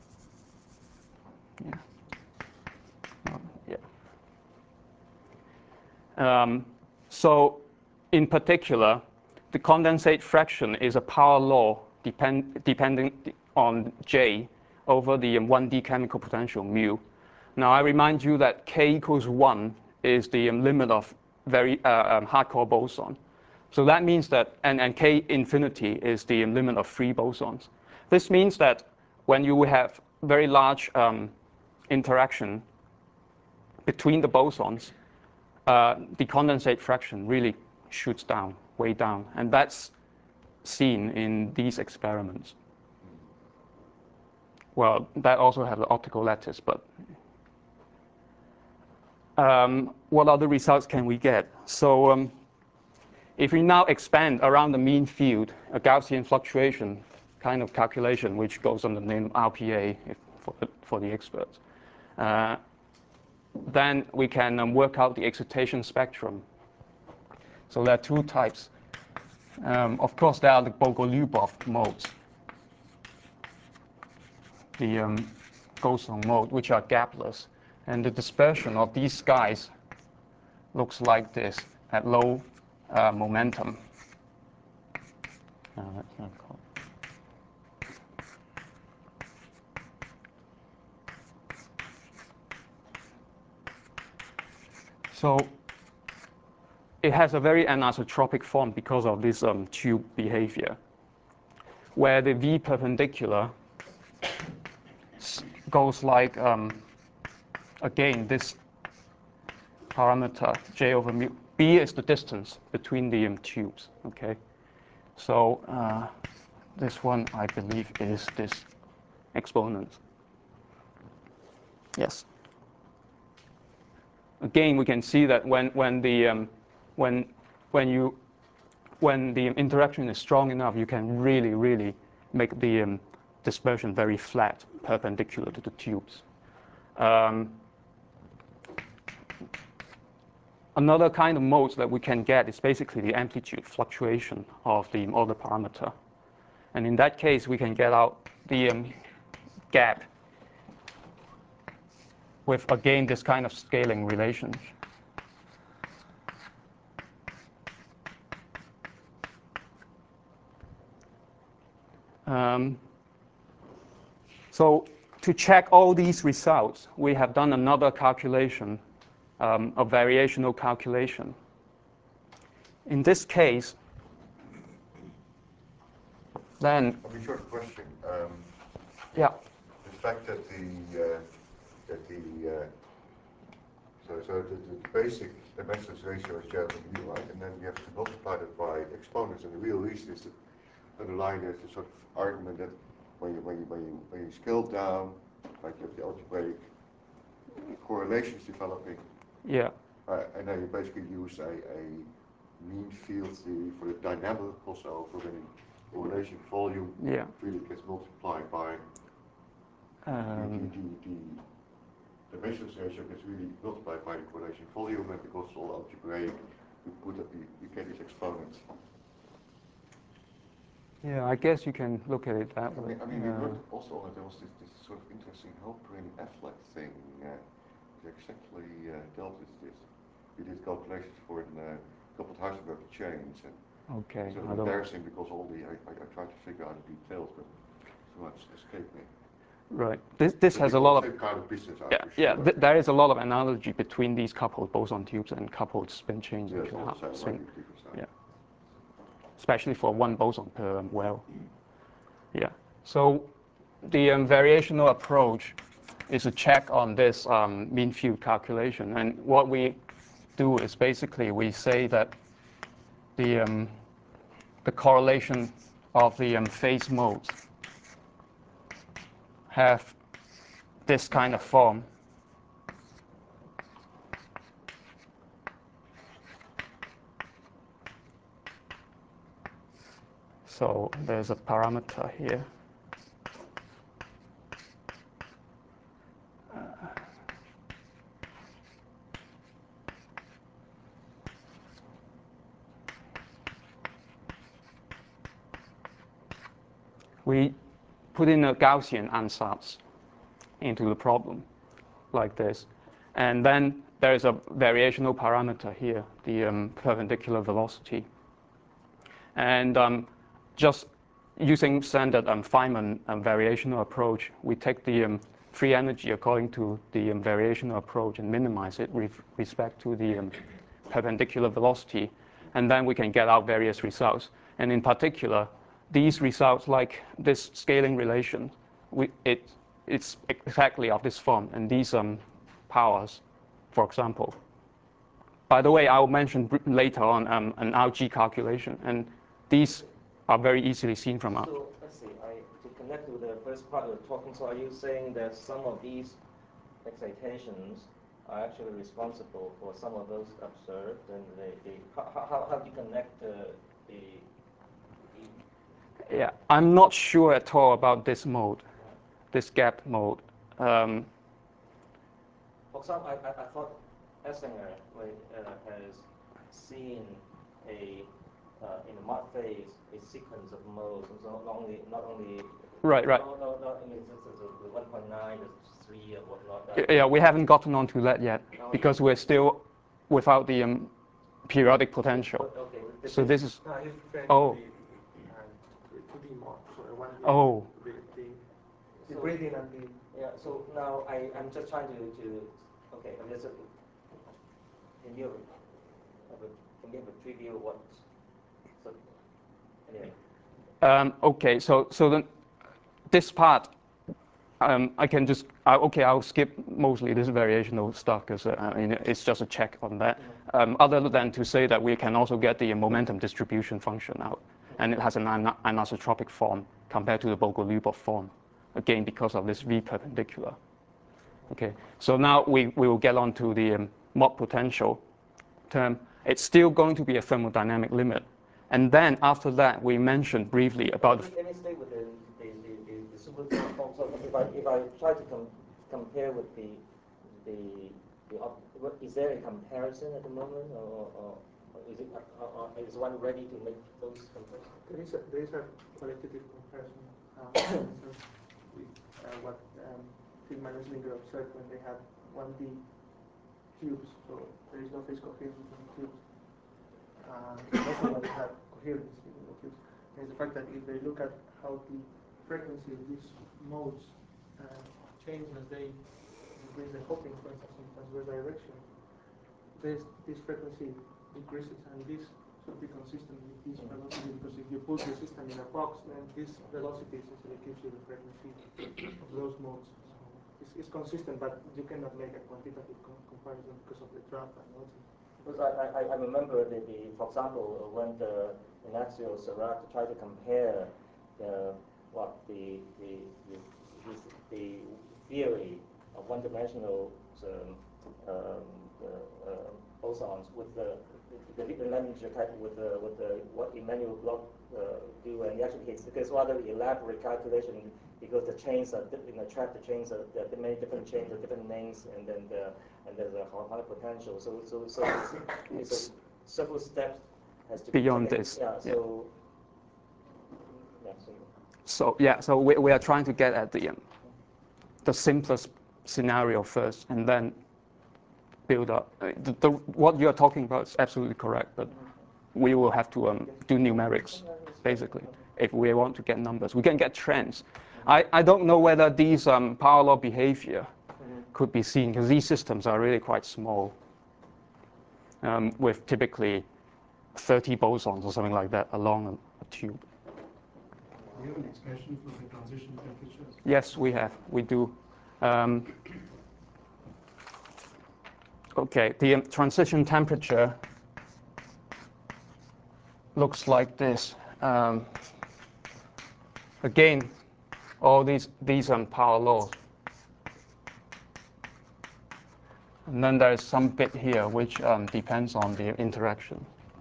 S9: So in particular, the condensate fraction is a power law depending on J over the 1D chemical potential mu. Now I remind you that K equals 1 is the limit of very hardcore boson. So that means that, and K infinity is the limit of free bosons. This means that when you have very large interaction between the bosons, the condensate fraction really shoots down, way down. And that's seen in these experiments. Well, that also has the optical lattice, but what other results can we get? So if we now expand around the mean field, a Gaussian fluctuation kind of calculation, which goes under the name RPA for the experts, then we can work out the excitation spectrum. So there are two types. Of course, there are the Bogoliubov modes, the Gaussian mode, which are gapless. And the dispersion of these guys looks like this at low momentum. That's not called. So it has a very anisotropic form because of this tube behavior, where the V perpendicular goes like, again, this parameter J over mu. B is the distance between the tubes, okay? So this one, I believe, is this exponent. Yes. Again, we can see that when the interaction is strong enough, you can really make the dispersion very flat, perpendicular to the tubes. Another kind of modes that we can get is basically the amplitude fluctuation of the order parameter. And in that case, we can get out the gap with, again, this kind of scaling relation. So to check all these results, we have done another calculation, a variational calculation. In this case, then...
S2: A short question.
S9: Yeah.
S2: The fact that the basic dimensionless ratio is J of mu, right? And then you have to multiply it by exponents, and the real reason is that underlying there's this sort of argument that when you scale down, like you have the algebraic correlations developing.
S9: Yeah.
S2: And then you basically use a mean field theory for the dynamic also for when correlation volume really gets multiplied by the dimensionless ratio gets really multiplied by the correlation volume, and because it's all algebraic, you get these exponents.
S9: Yeah, I guess you can look at it that way.
S2: I mean, we heard also that there was this sort of interesting Halperin-Efflet thing. It exactly dealt with this. We did calculations for coupled Heisenberg chains, and
S9: okay,
S2: it's sort of embarrassing because I tried to figure out the details, but so much escaped me.
S9: Right. This has a lot of
S2: kind of business.
S9: There is a lot of analogy between these coupled boson tubes and coupled spin chains.
S2: Yeah.
S9: Especially for one boson per well. Yeah. So the variational approach is a check on this mean field calculation, and what we do is basically we say that the correlation of the phase modes have this kind of form. So there's a parameter here. We put in a Gaussian ansatz into the problem, like this. And then there is a variational parameter here, the perpendicular velocity. And just using standard Feynman variational approach, we take the free energy according to the variational approach and minimize it with respect to the perpendicular velocity. And then we can get out various results. And in particular, these results, like this scaling relation, it's exactly of this form, and these powers, for example. By the way, I'll mention later on an RG calculation, and these are very easily seen from us.
S5: So let's see, to connect with the first part of the talking, so are you saying that some of these excitations are actually responsible for some of those observed, and how do you connect
S9: Yeah, I'm not sure at all about this mode, this gap mode.
S5: For example, I thought Essinger has seen in the Mott phase a sequence of modes, so not only
S9: right.
S5: No, the 1.9, the 3, and whatnot.
S9: Yeah, we haven't gotten onto that yet because we're still without the periodic potential.
S5: Okay.
S9: So this is.
S7: He's referring
S9: Oh.
S7: to the mod.
S9: Oh.
S7: The gradient and the.
S5: Yeah. So now I'm just trying to okay. I'm just can you have a preview of what? So anyway.
S9: Okay. So then this part. I can just, I'll skip mostly this variational stuff because it's just a check on that. Other than to say that we can also get the momentum distribution function out, and it has an anisotropic form compared to the Bogoliubov form, again because of this V perpendicular. Okay, so now we will get on to the mod potential term. It's still going to be a thermodynamic limit. And then after that, we mentioned briefly about...
S5: Let me stay with the super form. So if I try to compare with is there a comparison at the moment, or is one ready to make those comparisons?
S1: There is a qualitative comparison. For instance, with what Phil Meislinger observed when they had 1D cubes, so there is no phase coherence in the cubes. Also when they had coherence in the cubes. And the fact that if they look at how the frequency of these modes change as they increase the hopping, for instance, in transverse direction, this frequency decreases, and this should be consistent with this velocity, because if you put the system in a box, then this velocity essentially gives you the frequency of those modes. So it's consistent, but you cannot make a quantitative comparison because of the trap and all that.
S5: Because I remember for example, when Ignazio Serrat tried to compare the theory of one-dimensional bosons with the Leminger type with what Emmanuel Bloch do, and actually it's rather elaborate calculation because the chains are trap the chains are there are many different chains of different names, and there's a harmonic potential. So it's several steps has to
S9: beyond
S5: be
S9: this.
S5: Yeah. So.
S9: Yeah. So we are trying to get at the simplest scenario first, and then build up. What you are talking about is absolutely correct, but we will have to do numerics, basically, if we want to get numbers. We can get trends. I don't know whether these power law behavior could be seen, because these systems are really quite small, with typically 30 bosons or something like that along a tube.
S7: Do you have an expression for the transition temperatures?
S9: Yes, we do. Okay, the transition temperature looks like this. Again, all these power laws. And then there's some bit here which depends on the interaction.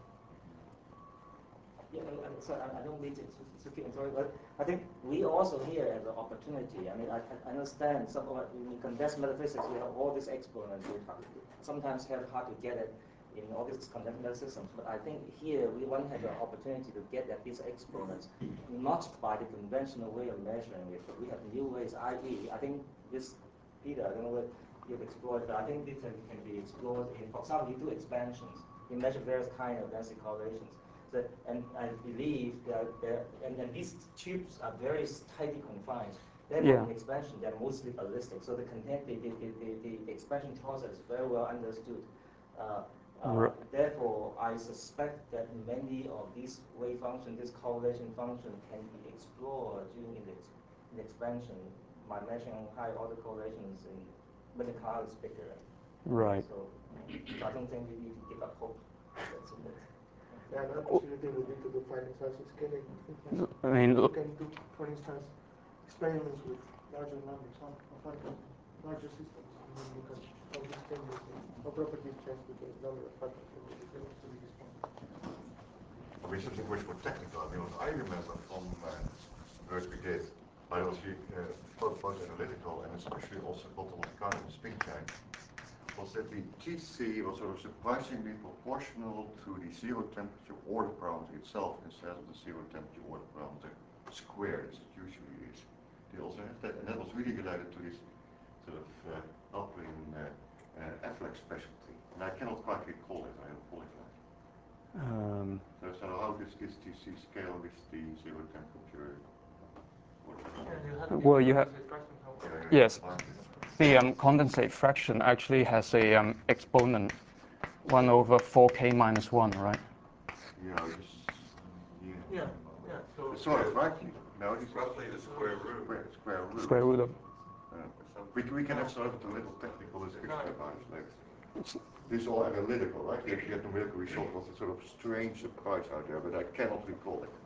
S5: Yeah, sorry, I don't mean to keep sorry, but I think we also here have an opportunity. I mean, I understand some of in condensed metaphysics we have all these exponents. We sometimes have hard to get it in all these condensed meta systems. But I think here we want to have an opportunity to get at these exponents, not by the conventional way of measuring it, but we have new ways. I think this, Peter, I don't know what you've explored, but I think this can be explored in, for example, you do expansions. You measure various kinds of density correlations. So, and I believe that and these tubes are very tightly confined. Therefore, in expansion, they're mostly ballistic. So the content, the expansion process is very well understood. Therefore, I suspect that many of these wave functions, this correlation function, can be explored during the expansion by measuring high order correlations in when the car is bigger.
S9: Right.
S5: So I don't think we need to give up hope. That's it.
S1: Yeah, another possibility would be to do finite size scaling.
S9: I mean,
S1: you can do, for instance, experiments with larger numbers of larger systems, and then you can how this changes how properties change with the number of factors that you can actually respond.
S2: I mean, something much more technical. I mean, what I remember from work we did, I also both analytical and especially also bottom-up kind of spin chain, was that the TC was sort of surprisingly proportional to the zero temperature order parameter itself instead of the zero temperature order parameter squared as it usually is. They also have that, and that was really related to this sort of upwing Affleck specialty. And I cannot quite recall it, I apologize. So how does this TC scale with the zero temperature order?
S9: Well, you have, yes. The condensate fraction actually has a exponent 1 over 4k minus 1, right?
S2: Yeah. So it's sort of right. No, it's
S6: roughly the square root.
S2: Square root
S9: of.
S2: We can have sort of a little technical description about it later. This is all analytical, right? You get numerical result was a sort of strange surprise out there, but I cannot recall it.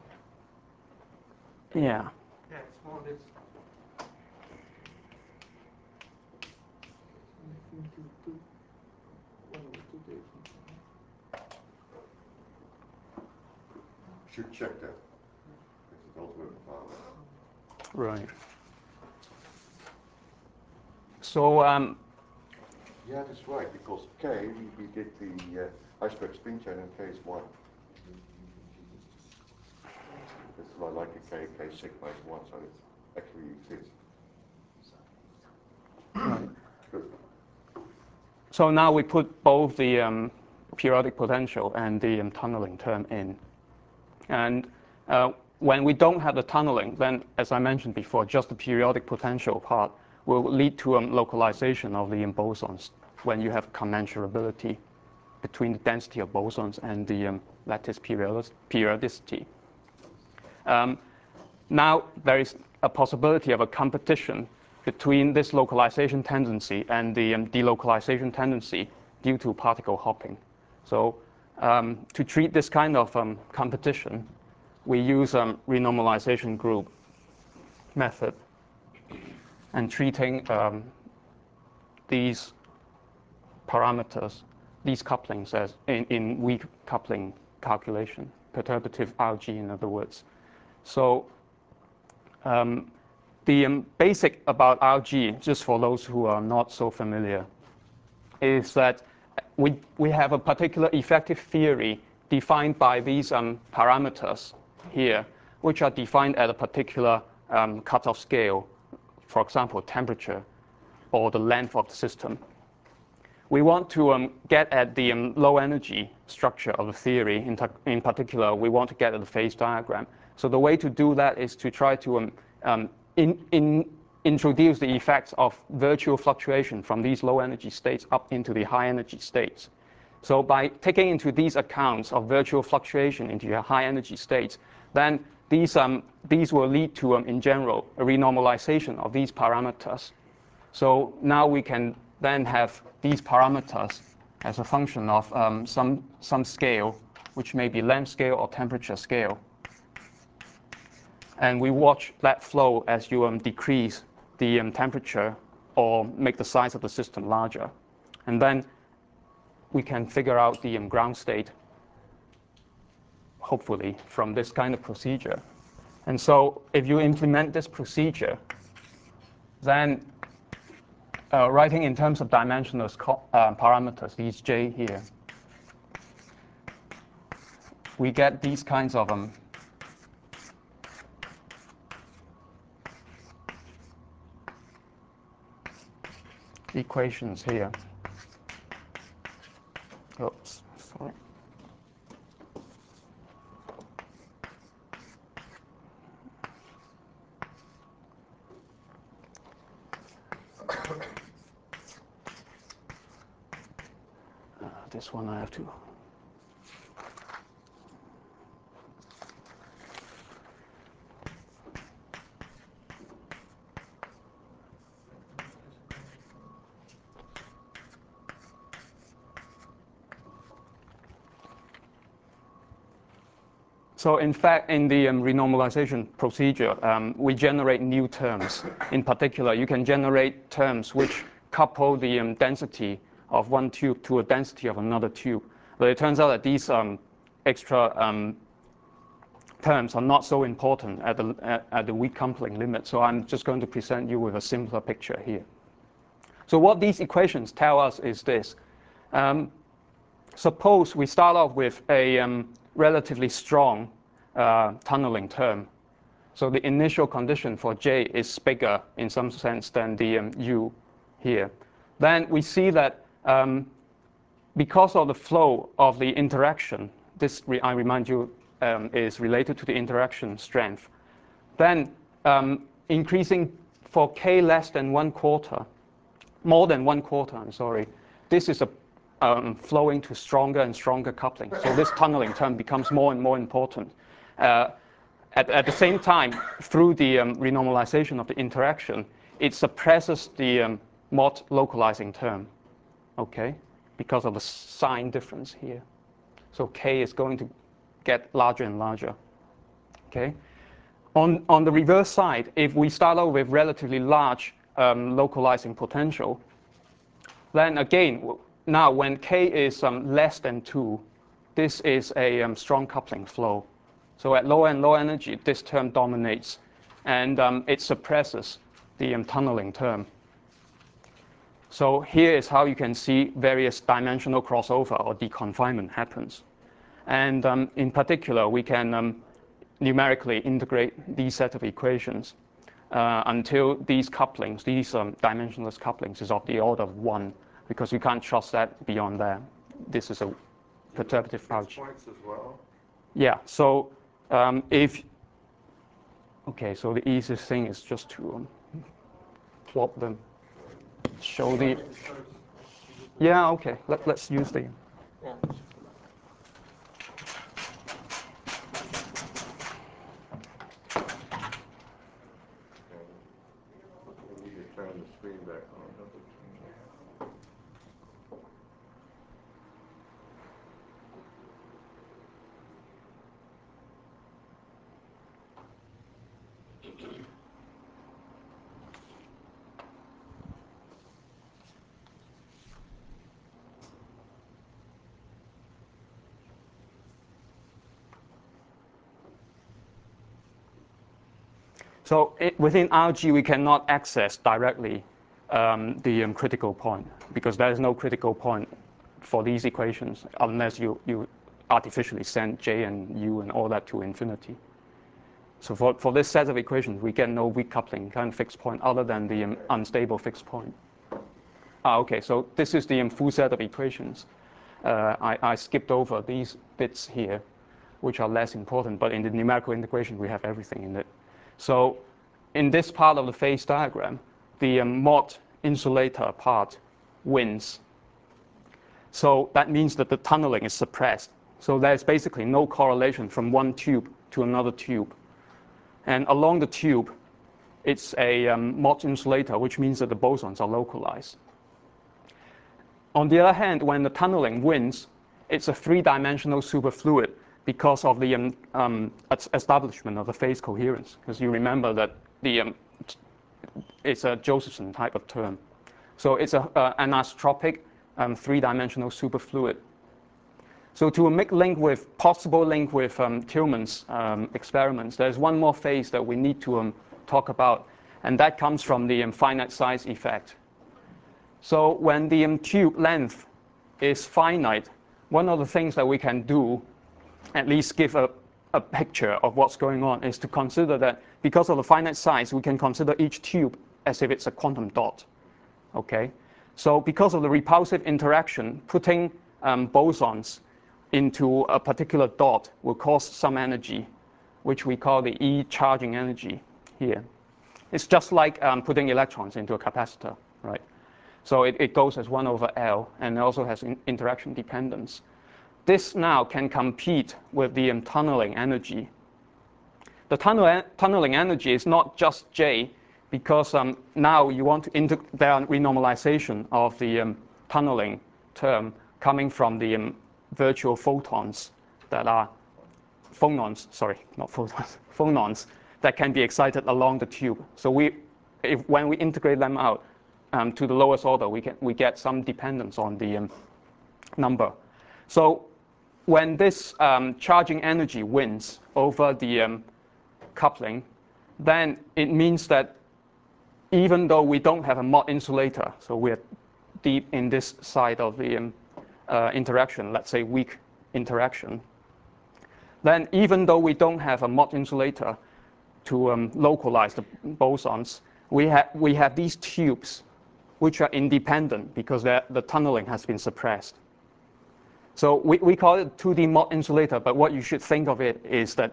S9: Yeah.
S1: Yeah, it's more or less.
S2: Should check that. If it don't work,
S9: Right. So
S2: yeah, that's right, because K, we did the Heisenberg spin chain in case 1. It's like a K sigma is 1, so it actually exists.
S9: right.
S2: Good.
S9: So now we put both the periodic potential and the tunneling term in. And when we don't have the tunneling, then, as I mentioned before, just the periodic potential part will lead to localization of the bosons when you have commensurability between the density of bosons and the lattice periodicity. Now there is a possibility of a competition between this localization tendency and the delocalization tendency due to particle hopping. So to treat this kind of competition, we use renormalization group method and treating these parameters, these couplings as in weak coupling calculation, perturbative RG in other words. So the basic about RG, just for those who are not so familiar, is that we have a particular effective theory defined by these parameters here, which are defined at a particular cutoff scale, for example, temperature or the length of the system. We want to get at the low energy structure of the theory. In particular, we want to get at the phase diagram. So the way to do that is to try to introduce the effects of virtual fluctuation from these low energy states up into the high energy states. So by taking into these accounts of virtual fluctuation into your high energy states, then these will lead to, in general, a renormalization of these parameters. So now we can then have these parameters as a function of some scale, which may be length scale or temperature scale. And we watch that flow as you decrease the temperature or make the size of the system larger. And then we can figure out the ground state, hopefully, from this kind of procedure. And so if you implement this procedure, then writing in terms of dimensionless parameters, these J here, we get these kinds of equations here. Oops, sorry. This one I have to. So in fact, in the renormalization procedure, we generate new terms. In particular, you can generate terms which couple the density of one tube to a density of another tube. But it turns out that these extra terms are not so important at the weak coupling limit. So I'm just going to present you with a simpler picture here. So what these equations tell us is this. Suppose we start off with a relatively strong tunneling term. So the initial condition for J is bigger in some sense than the U here. Then we see that because of the flow of the interaction, this, I remind you, is related to the interaction strength. Then increasing for K less than 1/4, more than 1/4, I'm sorry, this is flowing to stronger and stronger coupling. So this tunneling term becomes more and more important. At the same time, through the renormalization of the interaction, it suppresses the mod localizing term, okay, because of the sign difference here. So K is going to get larger and larger, okay? On the reverse side, if we start out with relatively large localizing potential, Then again, now when K is less than 2, this is a strong coupling flow. So at low and low energy, this term dominates, and it suppresses the tunneling term. So here is how you can see various dimensional crossover or deconfinement happens. And in particular, we can numerically integrate these set of equations until these couplings, these dimensionless couplings, is of the order of 1, because we can't trust that beyond that. This is a perturbative pouch.
S6: Points as well.
S9: Yeah, so okay, so the easiest thing is just to plot them, show the, yeah, okay, let's use the,
S3: Yeah.
S6: We need to turn the screen back on, don't we?
S9: so within RG, we cannot access directly the critical point, because there is no critical point for these equations unless you artificially send J and U and all that to infinity. So for this set of equations, we get no weak coupling kind of fixed point other than the unstable fixed point. Okay, so this is the full set of equations. I skipped over these bits here, which are less important, but in the numerical integration, we have everything in it. So in this part of the phase diagram, the Mott insulator part wins. So that means that the tunneling is suppressed. So there's basically no correlation from one tube to another tube. And along the tube, it's a Mott insulator, which means that the bosons are localized. On the other hand, when the tunneling wins, it's a three-dimensional superfluid because of the establishment of the phase coherence. Because you remember that it's a Josephson type of term. So it's an anisotropic three-dimensional superfluid. So to make possible link with Tillman's experiments, there's one more phase that we need to talk about, and that comes from the finite size effect. So when the tube length is finite, one of the things that we can do, at least give a picture of what's going on, is to consider that because of the finite size, we can consider each tube as if it's a quantum dot. Okay? So because of the repulsive interaction, putting bosons into a particular dot will cause some energy, which we call the E charging energy here. It's just like putting electrons into a capacitor, right? So it goes as 1 over L, and it also has interaction dependence. This now can compete with the tunneling energy. The tunneling energy is not just J, because now you want to there are renormalization of the tunneling term coming from the virtual photons that are phonons, sorry, not photons, phonons that can be excited along the tube. So when we integrate them out to the lowest order, we get some dependence on the number. So when this charging energy wins over the coupling, then it means that even though we don't have a Mott insulator, so we're deep in this side of the interaction, let's say weak interaction, then even though we don't have a Mott insulator to localize the bosons, we have these tubes which are independent because the tunneling has been suppressed. So we call it 2D Mott insulator, but what you should think of it is that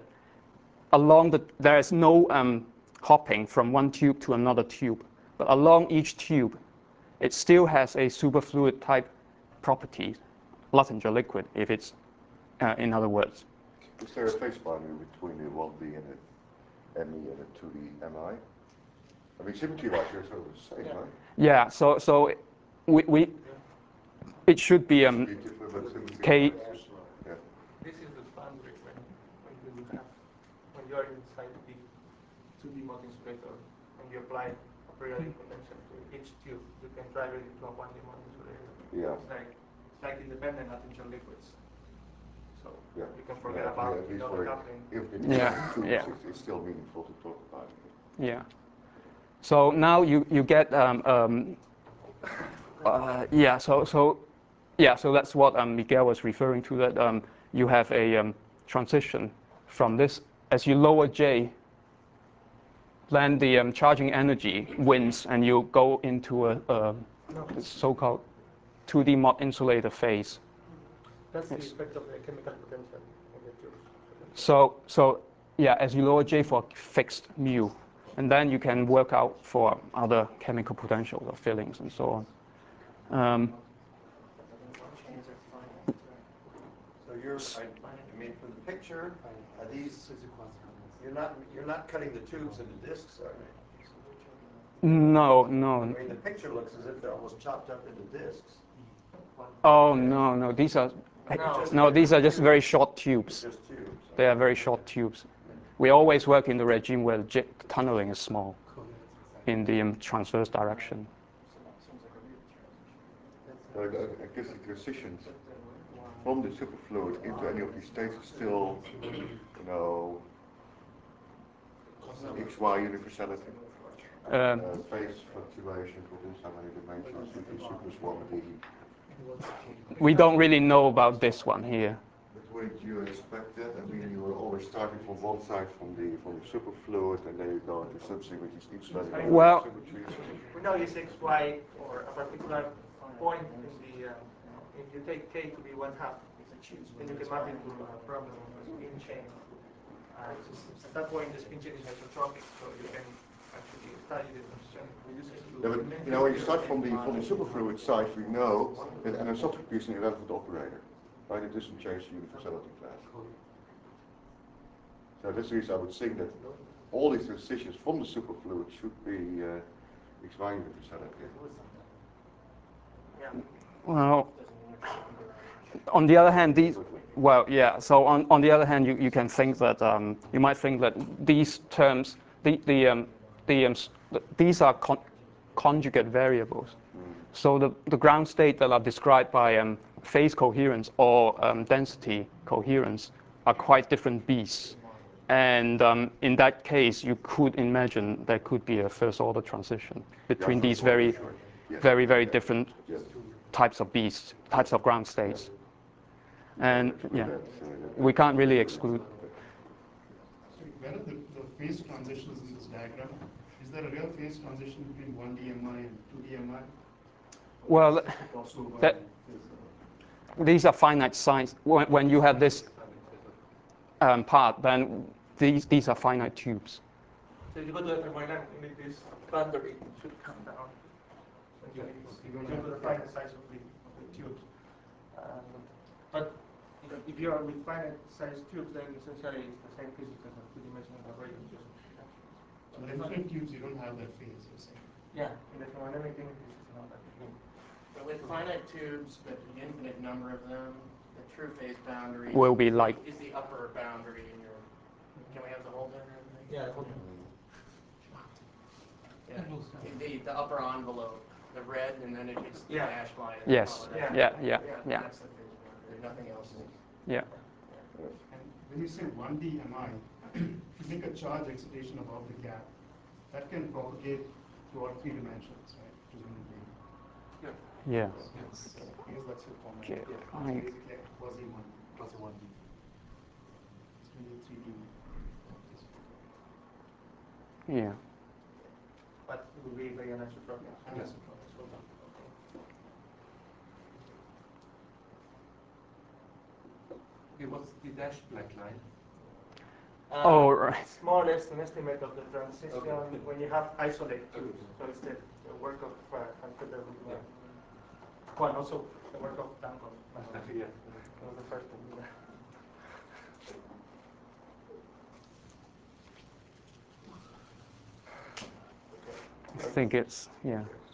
S9: there is no hopping from one tube to another tube, but along each tube, it still has a superfluid type property, Luttinger liquid, if it's, in other words.
S2: Is there a phase boundary between the 1D and the ME and the 2D MI? I mean, symmetry-wise, they're sort of the same, right?
S9: Yeah, so it should be K.
S2: Yeah.
S4: This is the boundary when you are inside the 2D Mott insulator and you apply
S7: periodic potential to each tube. You can drive it into a 1D insulator.
S2: Yeah.
S7: It's like independent attention liquids. So
S2: Yeah.
S7: you can forget
S2: Yeah,
S7: about
S2: at least
S7: double
S2: for
S7: coupling.
S2: if the
S9: Yeah,
S2: tubes,
S9: yeah.
S2: it's still meaningful to talk about it.
S9: Yeah. So now you get yeah. So that's what Miguel was referring to. That you have a transition from this as you lower J. Then the charging energy wins, and you go into a so-called 2D Mott insulator phase.
S7: That's the effect of the chemical potential in the tubes.
S9: So yeah, as you lower J for fixed mu, and then you can work out for other chemical potentials or fillings and so on.
S6: So I mean, from the picture, are these, you're not cutting the tubes into discs, are they?
S9: No.
S6: I mean, the picture looks as if they're almost chopped up into discs.
S9: Oh no. These are just very short tubes.
S6: Just tubes.
S9: They are very short tubes. We always work in the regime where the tunneling is small in the transverse direction.
S2: I guess the transition from the superfluid into any of these states is still, XY universality. Phase fluctuations within so many dimensions, C plus 1D.
S9: We don't really know about this one here.
S2: But wouldn't you expect that? I mean, you were always starting from one side from the superfluid, and then you go into something which is insulated.
S9: Well,
S7: we know it's XY for a particular point in the, if you take K to be 1/2, then you can map it to a problem of a spin chain. At that point, the spin chain is isotropic, so you can actually study the transition.
S2: Yeah, but when you start from the superfluid side, we know that anisotropy is an irrelevant operator, right? It doesn't change the universality class. So that's the reason I would think that all these transitions from the superfluid should be XY universality.
S7: Yeah.
S9: Well, on the other hand, so on the other hand, you can think that you might think that these terms, these are conjugate variables. So the ground state that are described by phase coherence or density coherence are quite different beasts. And in that case, you could imagine there could be a first order transition between these very different types of beasts, types of ground states. And yeah, we can't really exclude.
S10: Where are the phase transitions in this diagram? Is there a real phase transition between 1D MI and 2D MI?
S9: Well, these are finite size. When you have this part, then these are finite tubes.
S7: So if you go to the thermodynamic, this boundary should come down. You go to the finite size of the tubes. But if you are with finite size tubes, then essentially it's the same physics as a two-dimensional array.
S10: So in infinite tubes, you don't have that phase, you're saying?
S7: Yeah, in the thermodynamic thing, this is not that big.
S3: But with finite tubes, but an infinite number of them, the true phase boundary
S9: will be like
S3: is the upper boundary in your. Can we have the whole diagram?
S7: Yeah.
S3: Yeah. The upper envelope, the red, and then it hits the dash line.
S9: Yes. Yeah.
S3: That's the phase boundary. Nothing else.
S9: Yeah.
S10: And when you say 1D MI, if you make a charge excitation above the gap, that can propagate throughout 3 dimensions, right? Presumably.
S9: Yeah.
S10: Yes. I guess that's your comment.
S9: Okay.
S10: Yeah. It's basically like quasi 1D. Quasi 1D. It's really 3D.
S9: Yeah.
S7: But it will be very anisotropic.
S10: Yes.
S6: Okay, what's the dashed black line?
S9: Oh, right.
S7: It's more or less an estimate of the transition when you have isolate tubes. So it's the work of Hans-Peter Rudolph. Well, also the work of Danko.
S6: Yeah.
S7: He was the first to do that.
S9: I think it's, yeah.